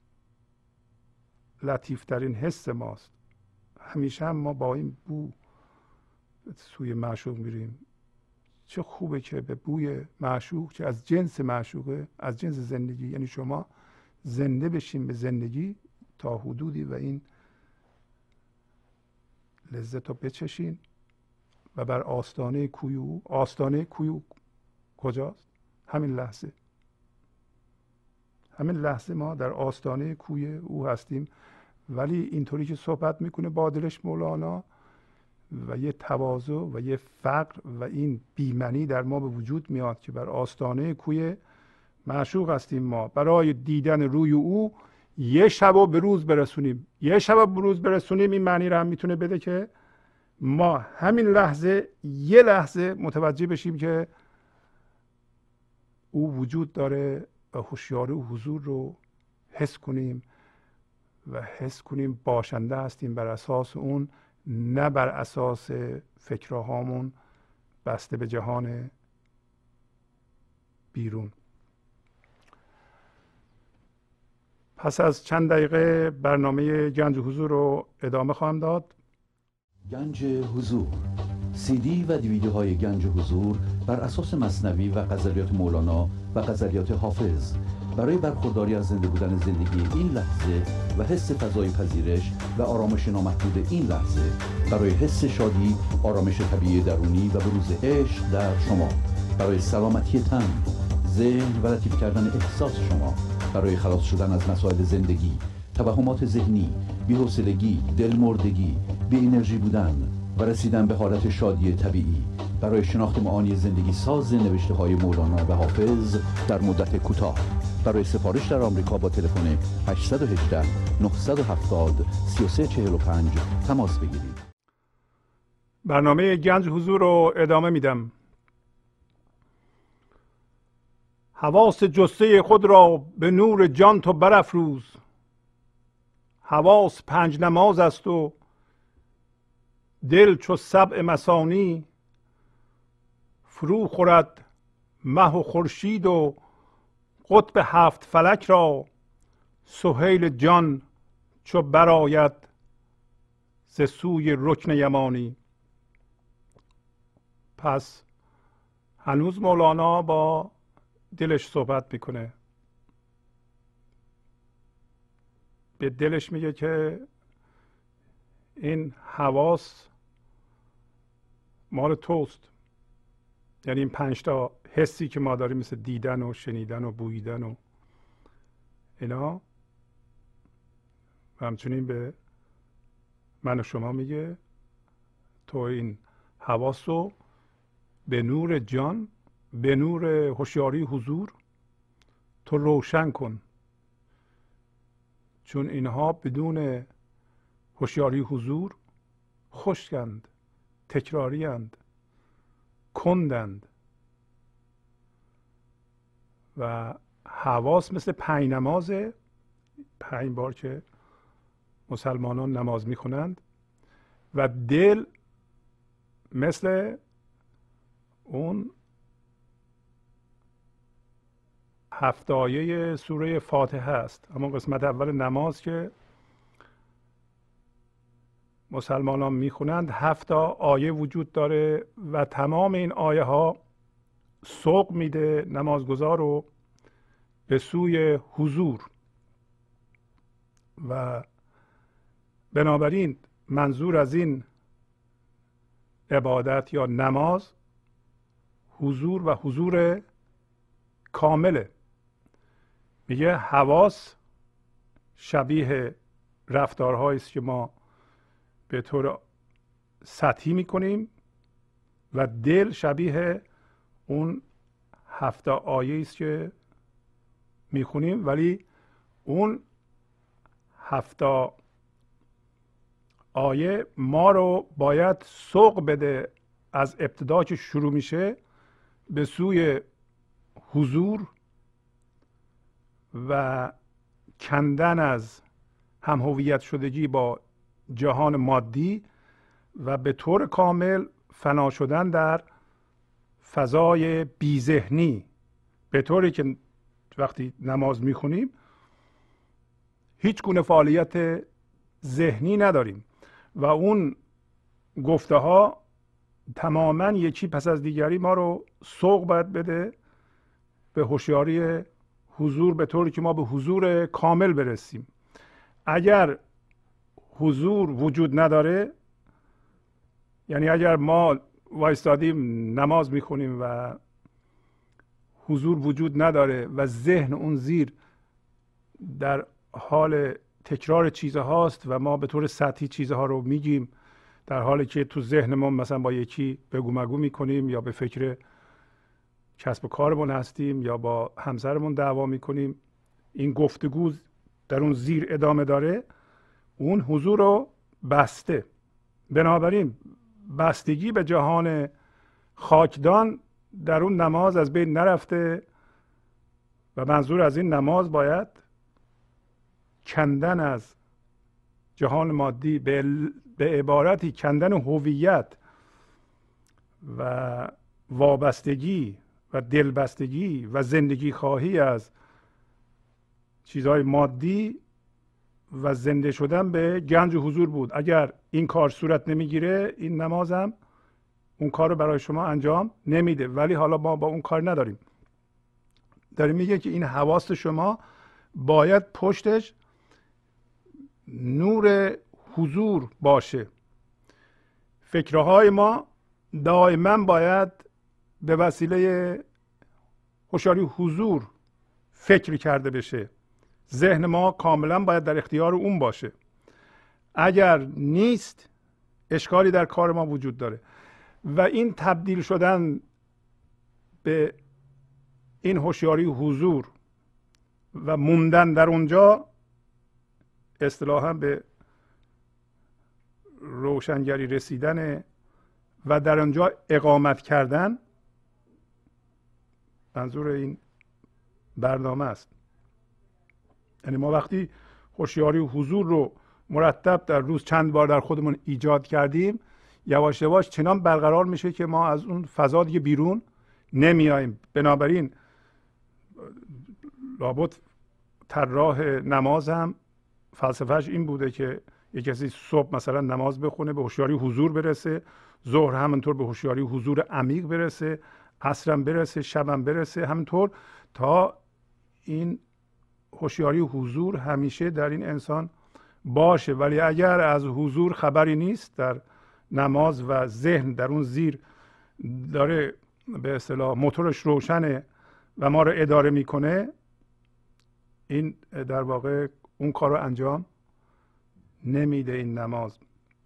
لطیفترین حس ماست. همیشه هم ما با این بو سوی معشوق میریم. چه خوبه که به بوی معشوق که از جنس معشوقه، از جنس زندگی، یعنی شما زنده بشین به زندگی تا حدودی و این لذت رو بچشین و بر آستانه کوی او. آستانه کوی او کجاست؟ همین لحظه، همین لحظه ما در آستانه کوی او هستیم. ولی اینطوری که صحبت میکنه با دلش مولانا و یه تواضع و یه فقر و این بیمنی در ما به وجود میاد که بر آستانه کوی معشوق هستیم. ما برای دیدن روی او یه شب به روز برسونیم. یه شب به روز برسونیم این معنی رو هم میتونه بده که ما همین لحظه، یه لحظه متوجه بشیم که او وجود داره و هوشیاری و حضور رو حس کنیم و حس کنیم باشنده هستیم بر اساس اون، نه بر اساس فکرهامون بسته به جهان بیرون. پس از چند دقیقه برنامه گنج حضور رو ادامه خواهم داد. گنج حضور، سی دی و دیویدیوهای گنج حضور بر اساس مثنوی و غزلیات مولانا و غزلیات حافظ برای برخورداری از زنده بودن زندگی این لحظه و حس فضای پذیرش و آرامش نامحدود این لحظه، برای حس شادی، آرامش طبیعی درونی و بروز عشق در شما، برای سلامتی تن، ذهن و لطیف کردن احساس شما، برای خلاص شدن از مسائل زندگی، توهمات ذهنی، بی‌حوصلگی، دلمردگی، بی انرژی بودن و رسیدن به حالت شادی طبیعی برای شناخت معانی زندگی ساز نوشته های مولانا و حافظ در مدت کوتاه. برای سفارش در آمریکا با تلفن هشت یک هشت نه هفت صفر سه سه چهار پنج تماس بگیرید. برنامه گنج حضور رو ادامه میدم. حواس جسته خود را به نور جان تو برافروز. حواس پنج نماز است و دل چو سبع مثانی. فرو خورد مه و خورشید و قطب هفت فلک را. سهیل جان چو برآید ز سوی رکن یمانی. پس هنوز مولانا با دلش صحبت میکنه. به دلش میگه که این حواس مال توست. یعنی این پنج تا حسی که ما داریم مثل دیدن و شنیدن و بویدن و اینا، و همچنین به من و شما میگه تو این حواس رو به نور جان، به نور هوشیاری حضور تو روشن کن، چون اینها بدون هوشیاری حضور خشکند، تکراری‌اند، کندند. و حواس مثل پنج نمازه، پنج بار که مسلمانان نماز میخونند، و دل مثل اون هفت آیه سوره فاتحه است، اما قسمت اول نماز که مسلمانان میخونند هفت آیه وجود داره و تمام این آیه ها سوق میده نمازگزار رو به سوی حضور. و بنابراین منظور از این عبادت یا نماز حضور و حضور کامله. میگه حواس شبیه رفتارهایی است که ما به طور سطحی میکنیم و دل شبیه اون هفت آیه است که میخونیم، ولی اون هفت آیه ما رو باید سوق بده از ابتدا که شروع میشه به سوی حضور و کندن از هم هویت شدگی با جهان مادی و به طور کامل فنا شدن در فضای بی‌ذهنی، به طوری که وقتی نماز میخونیم هیچ گونه فعالیت ذهنی نداریم و اون گفته ها تماما یکی پس از دیگری ما رو سوق باید بده به هوشیاری حضور، به طوری که ما به حضور کامل برسیم. اگر حضور وجود نداره، یعنی اگر ما وایستادیم نماز میخونیم و حضور وجود نداره و ذهن اون زیر در حال تکرار چیزهاست و ما به طور سطحی چیزها رو میگیم، در حالی که تو ذهن ما مثلا با یکی بگو مگو میکنیم یا به فکر کسب و کارمون هستیم یا با همسرمون دعوا میکنیم، این گفتگو در اون زیر ادامه داره، اون حضور رو بسته. بنابراین بستگی به جهان خاکدان در اون نماز از بین نرفته و منظور از این نماز باید کندن از جهان مادی، به, به عبارتی کندن هویت و وابستگی و دلبستگی و زندگی خواهی از چیزهای مادی و زنده شدن به گنج و حضور بود. اگر این کار صورت نمیگیره این نمازم اون کار رو برای شما انجام نمیده. ولی حالا ما با اون کار نداریم، داریم میگه که این حواس شما باید پشتش نور حضور باشه. فکرهای ما دائما باید به وسیله هوشیاری حضور فکر کرده بشه. ذهن ما کاملا باید در اختیار اون باشه. اگر نیست اشکالی در کار ما وجود داره. و این تبدیل شدن به این هوشیاری حضور و موندن در اونجا اصطلاحاً به روشنگری رسیدن و در اونجا اقامت کردن منظور این برنامه است. یعنی ما وقتی هوشیاری حضور رو مرتب در روز چند بار در خودمون ایجاد کردیم، یواش یواش چنان برقرار میشه که ما از اون فضا دیگه بیرون نمیاییم. بنابراین لابد طراح نماز هم فلسفهش این بوده که یک کسی صبح مثلا نماز بخونه به هوشیاری حضور برسه، ظهر همینطور به هوشیاری حضور عمیق برسه، عصرم برسه، شبم برسه، همینطور تا این هوشیاری حضور همیشه در این انسان باشه. ولی اگر از حضور خبری نیست در نماز و ذهن در اون زیر داره به اصطلاح موتورش روشنه و ما رو اداره میکنه، این در واقع اون کار رو انجام نمیده. این نماز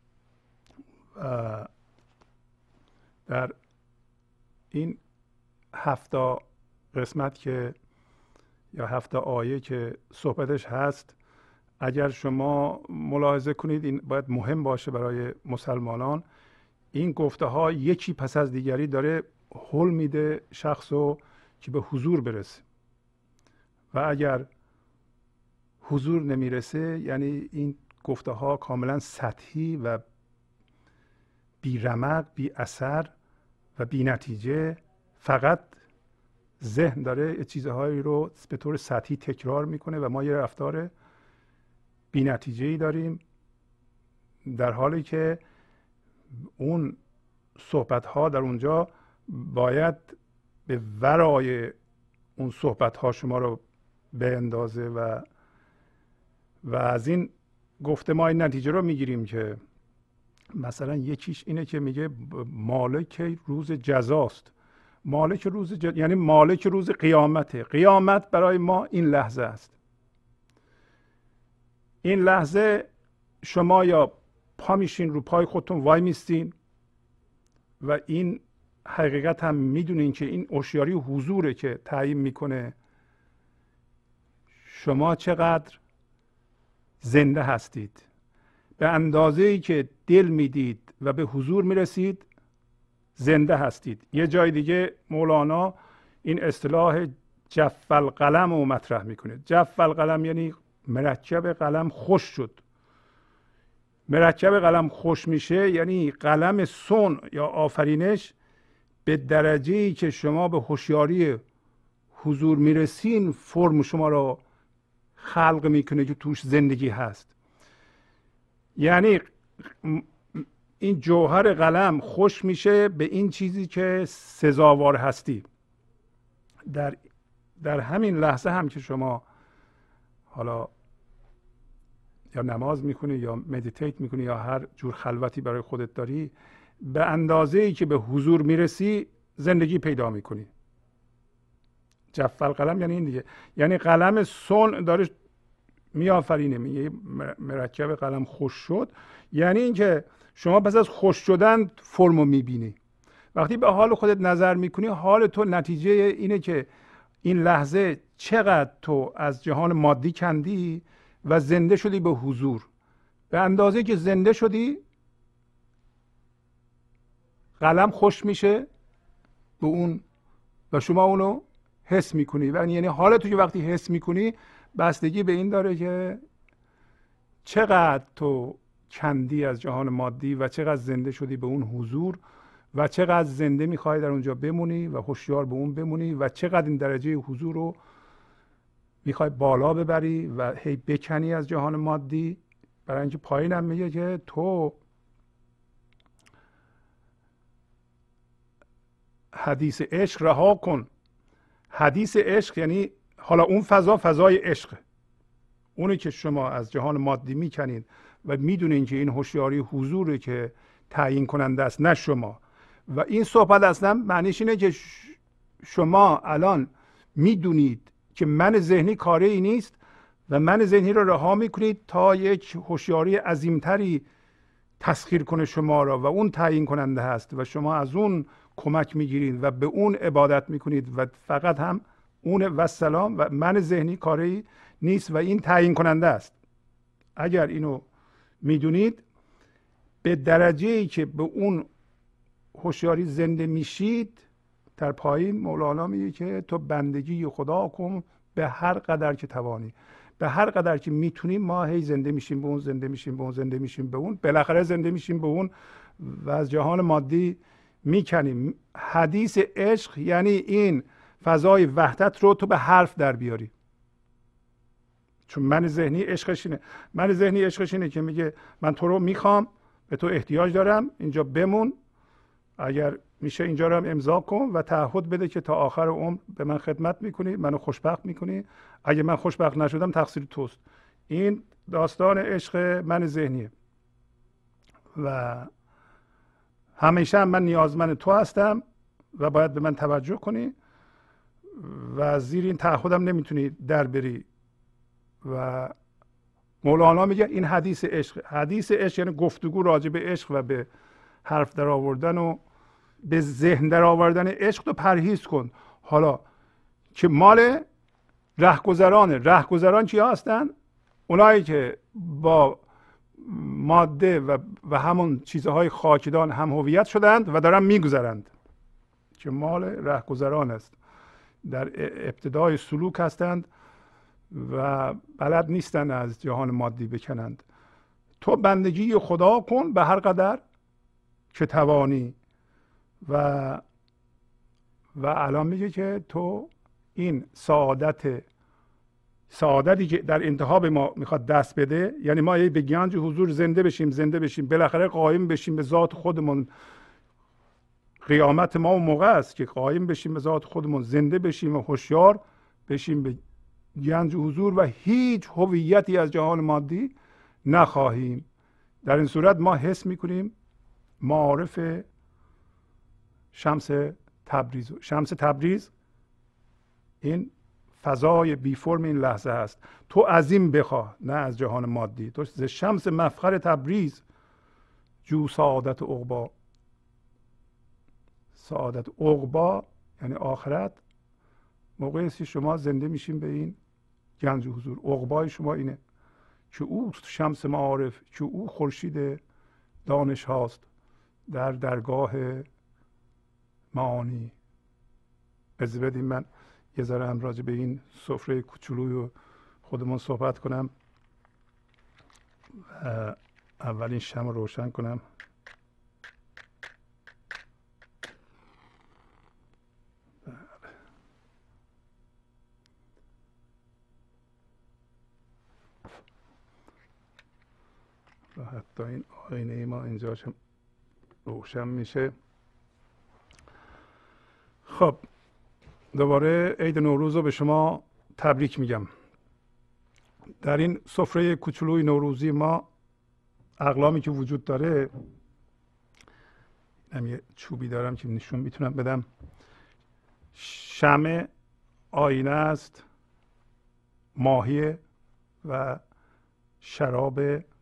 در این هفت قسمت که یا هفت آیه که صحبتش هست، اگر شما ملاحظه کنید این باید مهم باشه برای مسلمانان، این گفته ها یکی پس از دیگری داره هل میده شخص رو که به حضور برسه و اگر حضور نمیرسه یعنی این گفته ها کاملا سطحی و بی رمق، بی اثر و بی نتیجه، فقط ذهن داره چیزهایی رو به طور سطحی تکرار میکنه و ما یه رفتار بی نتیجه‌ای داریم، در حالی که اون صحبت ها در اونجا باید به ورای اون صحبت ها شما رو بیندازه و و از این گفته ما این نتیجه رو میگیریم که مثلا یکیش اینه که میگه مالک روز جزاست. مالک روز جز... یعنی مالک روز قیامته. قیامت برای ما این لحظه است. این لحظه شما یا پا میشین رو پای خودتون وای میستین و این حقیقت هم میدونین که این هوشیاری حضوره که تعیین میکنه شما چقدر زنده هستید. به اندازه‌ای که دل میدید و به حضور میرسید زنده هستید. یه جای دیگه مولانا این اصطلاح جف القلم رو مطرح میکنه. جف القلم یعنی مرکب قلم خوش شد. مرکب قلم خوش میشه یعنی قلم صنع یا آفرینش به درجه‌ای که شما به هوشیاری حضور میرسین فرم شما رو خلق میکنه که توش زندگی هست. یعنی این جوهر قلم خوش میشه به این چیزی که سزاوار هستی. در در همین لحظه هم که شما حالا یا نماز میکنی یا مدیتیت میکنی یا هر جور خلوتی برای خودت داری، به اندازه‌ای که به حضور میرسی زندگی پیدا میکنی. جف القلم یعنی این دیگه، یعنی قلم صنع داره میآفرینه. میگه مرکب قلم خوش شد، یعنی اینکه شما پس از خوش شدن فرمو میبینی. وقتی به حال خودت نظر میکنی، حال تو نتیجه اینه که این لحظه چقدر تو از جهان مادی کندی و زنده شدی به حضور. به اندازه که زنده شدی قلم خوش میشه به اون و شما اونو حس میکنی. و یعنی حال تو که وقتی حس میکنی بستگی به این داره که چقدر تو کندی از جهان مادی و چقدر زنده شدی به اون حضور و چقدر زنده میخوای در اونجا بمونی و هوشیار به اون بمونی و چقدر این درجه حضور رو میخوای بالا ببری و هی بکنی از جهان مادی. برای اینکه پایین هم میگه که تو حدیث عشق رها کن. حدیث عشق یعنی حالا اون فضا فضای عشق، اونی که شما از جهان مادی میکنید و میدونین که این هوشیاری حضوره که تعیین کننده است، نه شما. و این صحبت اصلا معنیش اینه که شما الان میدونید که من ذهنی کاری ای نیست و من ذهنی رو رها میکنید تا یک هوشیاری عظیمتری تسخیر کنه شما را و اون تعیین کننده هست و شما از اون کمک میگیرید و به اون عبادت میکنید و فقط هم اون و سلام و من ذهنی کاری نیست و این تعیین کننده است. اگر اینو میدونید به درجه ای که به اون هوشیاری زنده میشید، در پایین مولانا میگه که تو بندگی خدا کن به هر قدر که توانی، به هر قدر که میتونیم ما هی زنده میشیم به اون، زنده میشیم به اون، زنده میشیم به اون، بالاخره زنده میشیم به اون و از جهان مادی میکنیم. حدیث عشق یعنی این فضای وحدت رو تو به حرف در بیاری. چون من ذهنی عشقش اینه، من ذهنی عشقش اینه که میگه من تو رو میخوام، به تو احتیاج دارم، اینجا بمون، اگر میشه اینجا رو هم امضا کن و تعهد بده که تا آخر عمر به من خدمت میکنی، منو خوشبخت میکنی، اگه من خوشبخت نشدم تقصیر توست. این داستان عشق من ذهنیه و همیشه هم من نیازمند تو هستم و باید به من توجه کنی و زیر این تعهدم نمیتونی در بری. و مولانا میگه این حدیث عشق. حدیث عشق یعنی گفتگو راجع به عشق و به حرف در آوردن و به ذهن در آوردن عشق تو پرهیز کن. حالا که مال رهگذرانه. رهگذران چی هستن؟ اونایی که با ماده و, و همون چیزهای خاکدان هم هویت شدند و دارن میگذرند، که مال رهگذران است، در ابتدای سلوک هستند و بلد نیستن از جهان مادی بکنند. تو بندگی خدا کن به هر قدر که توانی و و الان میگه که تو این سعادت سعادتی که در انتها به ما میخواد دست بده، یعنی ما به گنج حضور زنده بشیم زنده بشیم بالاخره قایم بشیم به ذات خودمون. قیامت ما اون موقع است که قایم بشیم به ذات خودمون، زنده بشیم و هوشیار بشیم به گنج حضور و هیچ هویتی از جهان مادی نخواهیم. در این صورت ما حس میکنیم معارف شمس تبریز. شمس تبریز این فضای بی فرم این لحظه است. تو از این بخواه، نه از جهان مادی. تو ز شمس مفخر تبریز جو سعادت عقبا. سعادت عقبا یعنی آخرت، موقعی است که شما زنده میشین به این گنج حضور. عقبای شما اینه که اوست شمس معارف، که او خورشید دانش هاست در درگاه معانی. از بدیم من یه ذره هم راجع به این سفره کوچولوی خودمون صحبت کنم. اولین شمع رو روشن کنم. و حتی این آینه ما اینجا روشن میشه. خب دوباره عید نوروز رو به شما تبریک میگم. در این سفره کوچولوی نوروزی ما اقلامی که وجود داره، من یه چوبی دارم که نشون میتونم بدم. شمع، آینه است، ماهی و شراب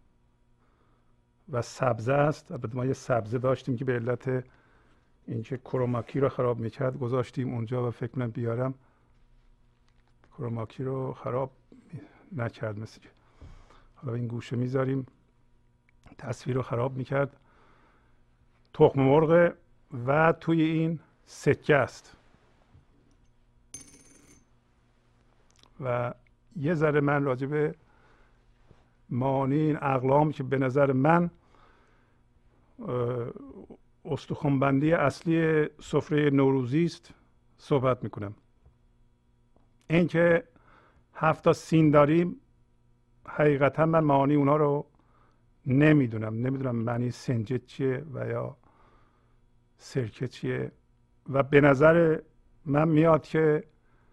و سبزه است. البته ما یه سبزه داشتیم که به علت اینکه کروماکی رو خراب میکرد گذاشتیم اونجا و فکر کنم بیارم. کروماکی رو خراب نکرد، مثل که حالا این گوشه میذاریم، تصویر رو خراب میکرد. تخم مرغ و توی این سکه است و یه ذره من راجع به معانی این اقلام که به نظر من استخوان‌بندی اصلی سفره نوروزی است صحبت میکنم. این که هفت تا سین داریم، حقیقتا من معانی اونا رو نمیدونم نمیدونم معنی سنجد چیه و یا سرکه چیه و به نظر من میاد که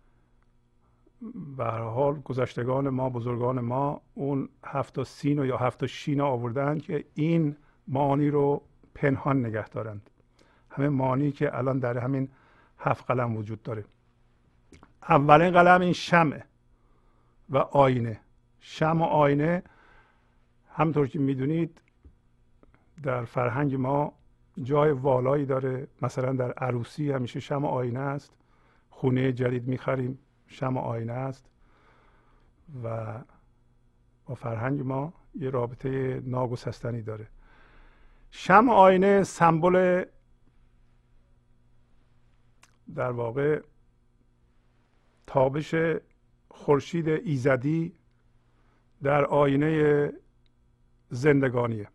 به هر حال گذشتگان ما، بزرگان ما، اون هفت تا سین یا هفت تا شین آوردن که این معانی رو پنهان نگه دارند. همه معانی که الان در همین هفت قلم وجود داره. اولین قلم این شمع و آینه. شمع و آینه همطور که میدونید در فرهنگ ما جای والایی داره. مثلا در عروسی همیشه شمع آینه است، خونه جدید میخریم شمع آینه است و با فرهنگ ما یه رابطه ناگسستنی داره. شمع آینه سمبل در واقع تابش خورشید ایزدی در آینه زندگانیه.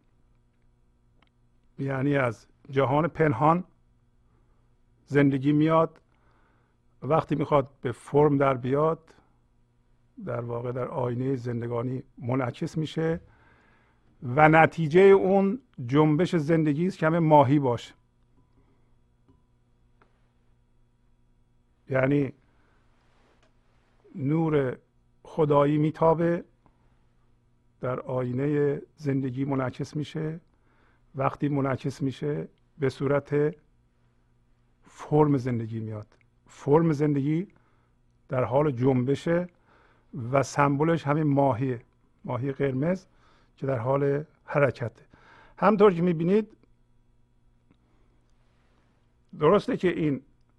یعنی از جهان پنهان زندگی میاد، وقتی میخواد به فرم در بیاد در واقع در آینه زندگانی منعکس میشه و نتیجه اون جنبش زندگی است که همه ماهی باشه. یعنی نور خدایی میتابه، در آینه زندگی منعکس میشه. وقتی منعکس میشه به صورت فرم زندگی میاد. فرم زندگی در حال جنبشه و سمبلش همین ماهیه، ماهی قرمز که در حال حرکته. همطور که میبینید درسته که این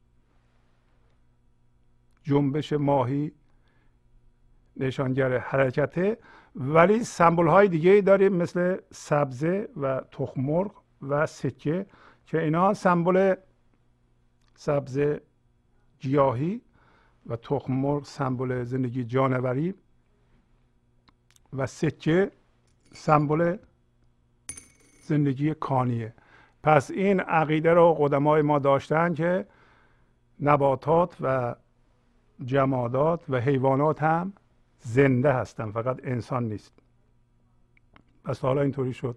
جنبش ماهی نشانگر حرکته، ولی سمبل های دیگه ای داریم مثل سبزه و تخم مرغ و سکه که اینا سمبل سبزه گیاهی و تخم مرغ سمبل زندگی جانوری و سکه سمبل زندگی کانیه. پس این عقیده رو قدمای ما داشتن که نباتات و جمادات و حیوانات هم زنده هستن، فقط انسان نیست. پس حالا اینطوری شد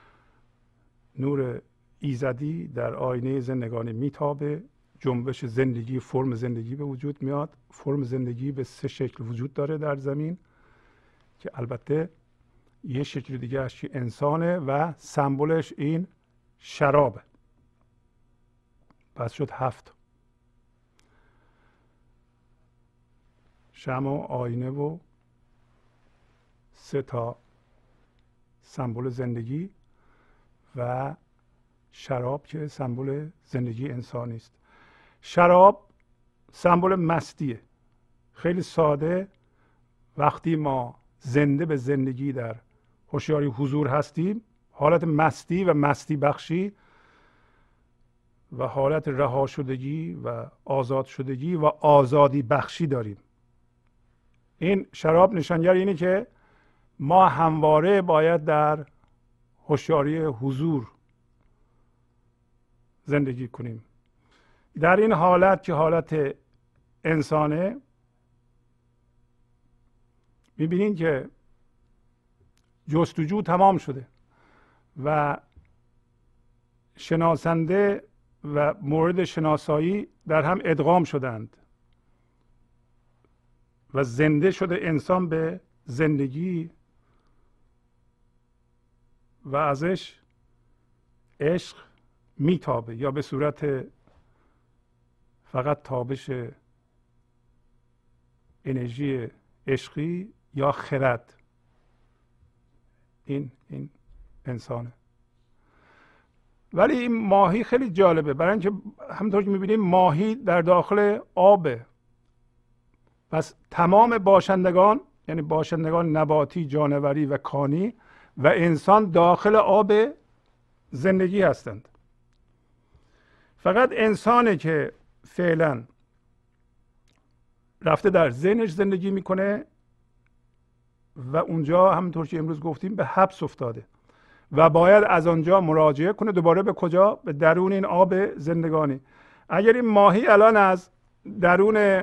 نور ایزدی در آینه زندگانی میتابه، جنبش زندگی، فرم زندگی به وجود میاد. فرم زندگی به سه شکل وجود داره در زمین که البته یه شکل دیگه اش که انسانه و سمبلش این شرابه. پس شد هفت: شمع و آینه و سه تا سمبل زندگی و شراب که سمبل زندگی انسانی است. شراب سمبل مستیه، خیلی ساده. وقتی ما زنده به زندگی در هوشیاری حضور هستیم، حالت مستی و مستی بخشی و حالت رها شدگی و آزاد شدگی و آزادی بخشی داریم. این شراب نشانگر اینه که ما همواره باید در هوشیاری حضور زندگی کنیم. در این حالت که حالت انسانه، میبینین که جستجو تمام شده و شناسنده و مورد شناسایی در هم ادغام شدند و زنده شده انسان به زندگی و ازش عشق میتابه، یا به صورت فقط تابش انرژی عشقی یا خرد. این این انسانه. ولی این ماهی خیلی جالبه، برای اینکه همونطور که میبینیم ماهی در داخل آبه. پس تمام باشندگان، یعنی باشندگان نباتی، جانوری و کانی و انسان داخل آب زندگی هستند. فقط انسانه که فعلا رفته در ذهنش زندگی میکنه و اونجا همونطور که امروز گفتیم به حبس افتاده و باید از آنجا مراجعه کنه دوباره به کجا؟ به درون این آب زندگانی. اگر این ماهی الان از درون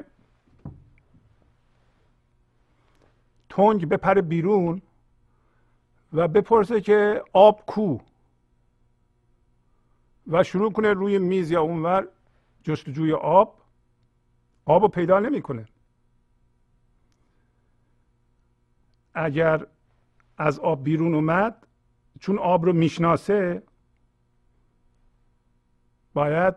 تنگ بپره بیرون و بپرسه که آب کو و شروع کنه روی میز یا اونور جستجوی آب، آب رو پیدا نمیکنه. اگر از آب بیرون اومد، چون آب رو میشناسه، باید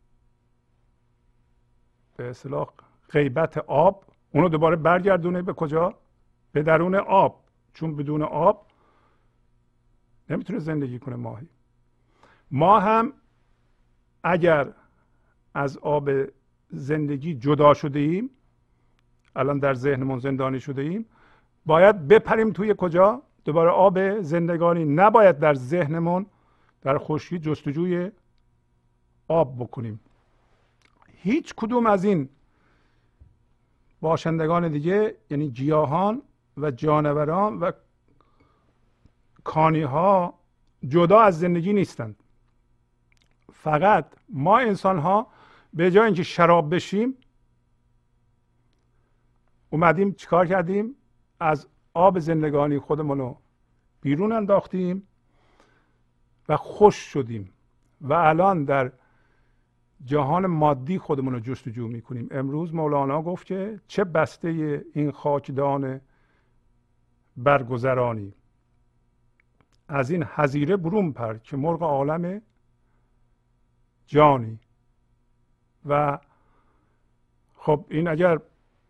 به اصطلاح غیبت آب اونو دوباره برگردونه به کجا؟ به درون آب، چون بدون آب نمیتونه زندگی کنه ماهی. ما هم اگر از آب زندگی جدا شده ایم، الان در ذهنمون زندانی شده ایم، باید بپریم توی کجا؟ دوباره آب زندگانی. نباید در ذهنمون در خشکی جستجوی آب بکنیم. هیچ کدوم از این باشندگان دیگه، یعنی گیاهان و جانوران و کانی ها، جدا از زندگی نیستند. فقط ما انسان ها به جای اینکه شراب بشیم، اومدیم چیکار کردیم؟ از آب زندگانی خودمون رو بیرون انداختیم و خوش شدیم و الان در جهان مادی خودمون رو جستجو میکنیم. امروز مولانا گفت که چه بسته این خاکدان برگذرانی، از این حظیره برون پر که مرغ عالم جانی. و خب این اگر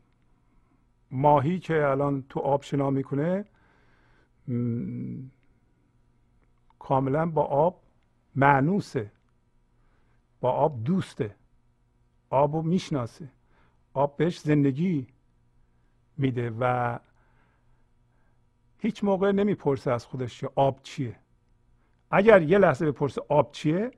ماهی که الان تو آب شنا میکنه کاملا با آب مانوسه، با آب دوسته، آب رو میشناسه، آب بهش زندگی میده و هیچ موقع نمیپرسه از خودش که آب چیه. اگر یه لحظه بپرسه آب چیه،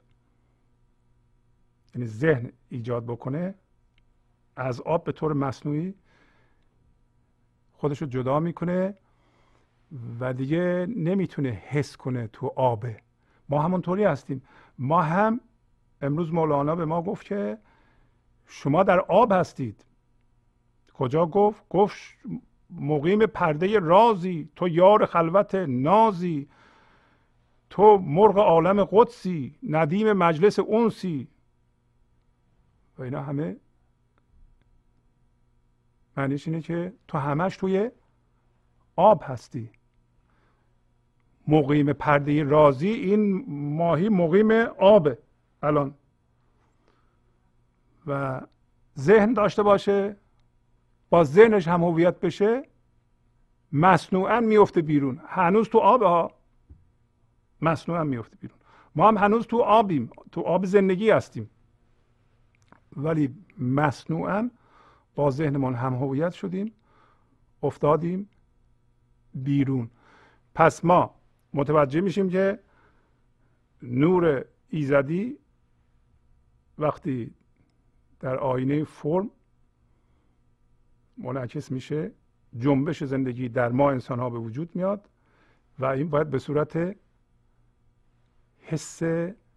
یعنی ذهن ایجاد بکنه، از آب به طور مصنوعی خودش رو جدا میکنه و دیگه نمیتونه حس کنه تو آبه. ما همونطوری هستیم. ما هم امروز مولانا به ما گفت که شما در آب هستید. کجا گفت؟ گفت مقیم پرده رازی، تو یار خلوت نازی، تو مرغ عالم قدسی، ندیم مجلس انسی. و اینا همه معنیش اینه که تو همش توی آب هستی. مقیم پرده رازی، این ماهی مقیم آبه الان و ذهن داشته باشه، با ذهنش هم هویت بشه، مصنوعاً میفته بیرون. هنوز تو آب ها، مصنوعاً میفته بیرون. ما هم هنوز تو آبیم، تو آب زندگی هستیم، ولی مصنوعاً با ذهنمون هم هویت شدیم، افتادیم بیرون. پس ما متوجه میشیم که نور ایزدی وقتی در آینه فرم منعکس میشه، جنبش زندگی در ما انسان ها به وجود میاد و این باید به صورت حس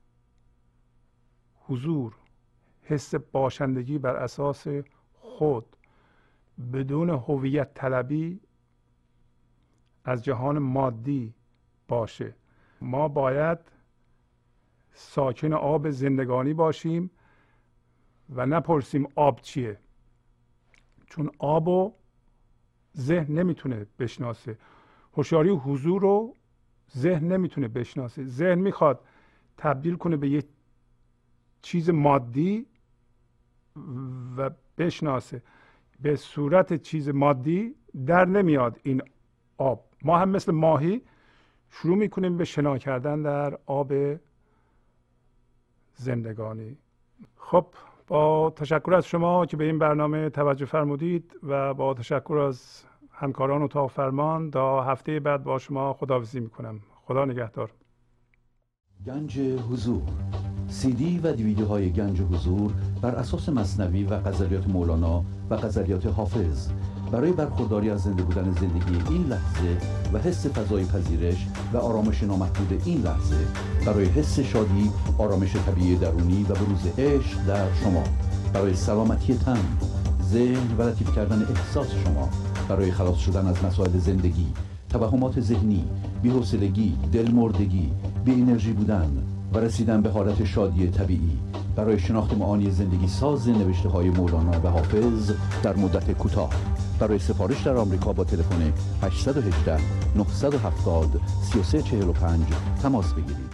حضور، حس باشندگی بر اساس خود، بدون هویت طلبی از جهان مادی باشه. ما باید ساکن آب زندگانی باشیم و نپرسیم آب چیه، چون آب رو ذهن نمیتونه بشناسه. هوشیاری حضور رو ذهن نمیتونه بشناسه. ذهن میخواد تبدیل کنه به یه چیز مادی و بشناسه، به صورت چیز مادی در نمیاد این آب. ما هم مثل ماهی شروع میکنیم به شنا کردن در آب زندگانی. خب با تشکر از شما که به این برنامه توجه فرمودید و با تشکر از همکاران اتاق فرمان، تا هفته بعد با شما خداحافظی میکنم. خدا نگهدار. گنج حضور، سی دی و دیویدیوهای گنج حضور بر اساس مثنوی و غزلیات مولانا و غزلیات حافظ، برای برخورداری از زنده بودن زندگی این لحظه و حس فضای پذیرش و آرامش نامحدود این لحظه، برای حس شادی، آرامش طبیعی درونی و بروز عشق در شما، برای سلامتی تن، ذهن و لطیف کردن احساس شما، برای خلاص شدن از مسائل زندگی، توهمات ذهنی، بی‌حوصلگی، دلمردگی، بی انرژی بودن و رسیدن به حالت شادی طبیعی، برای شناخت معانی زندگی ساز نوشته های مولانا و حافظ در مدت کوتاه. برای سفارش در آمریکا با تلفن هشت یک هشت نه هفت صفر سه سه چهار پنج تماس بگیرید.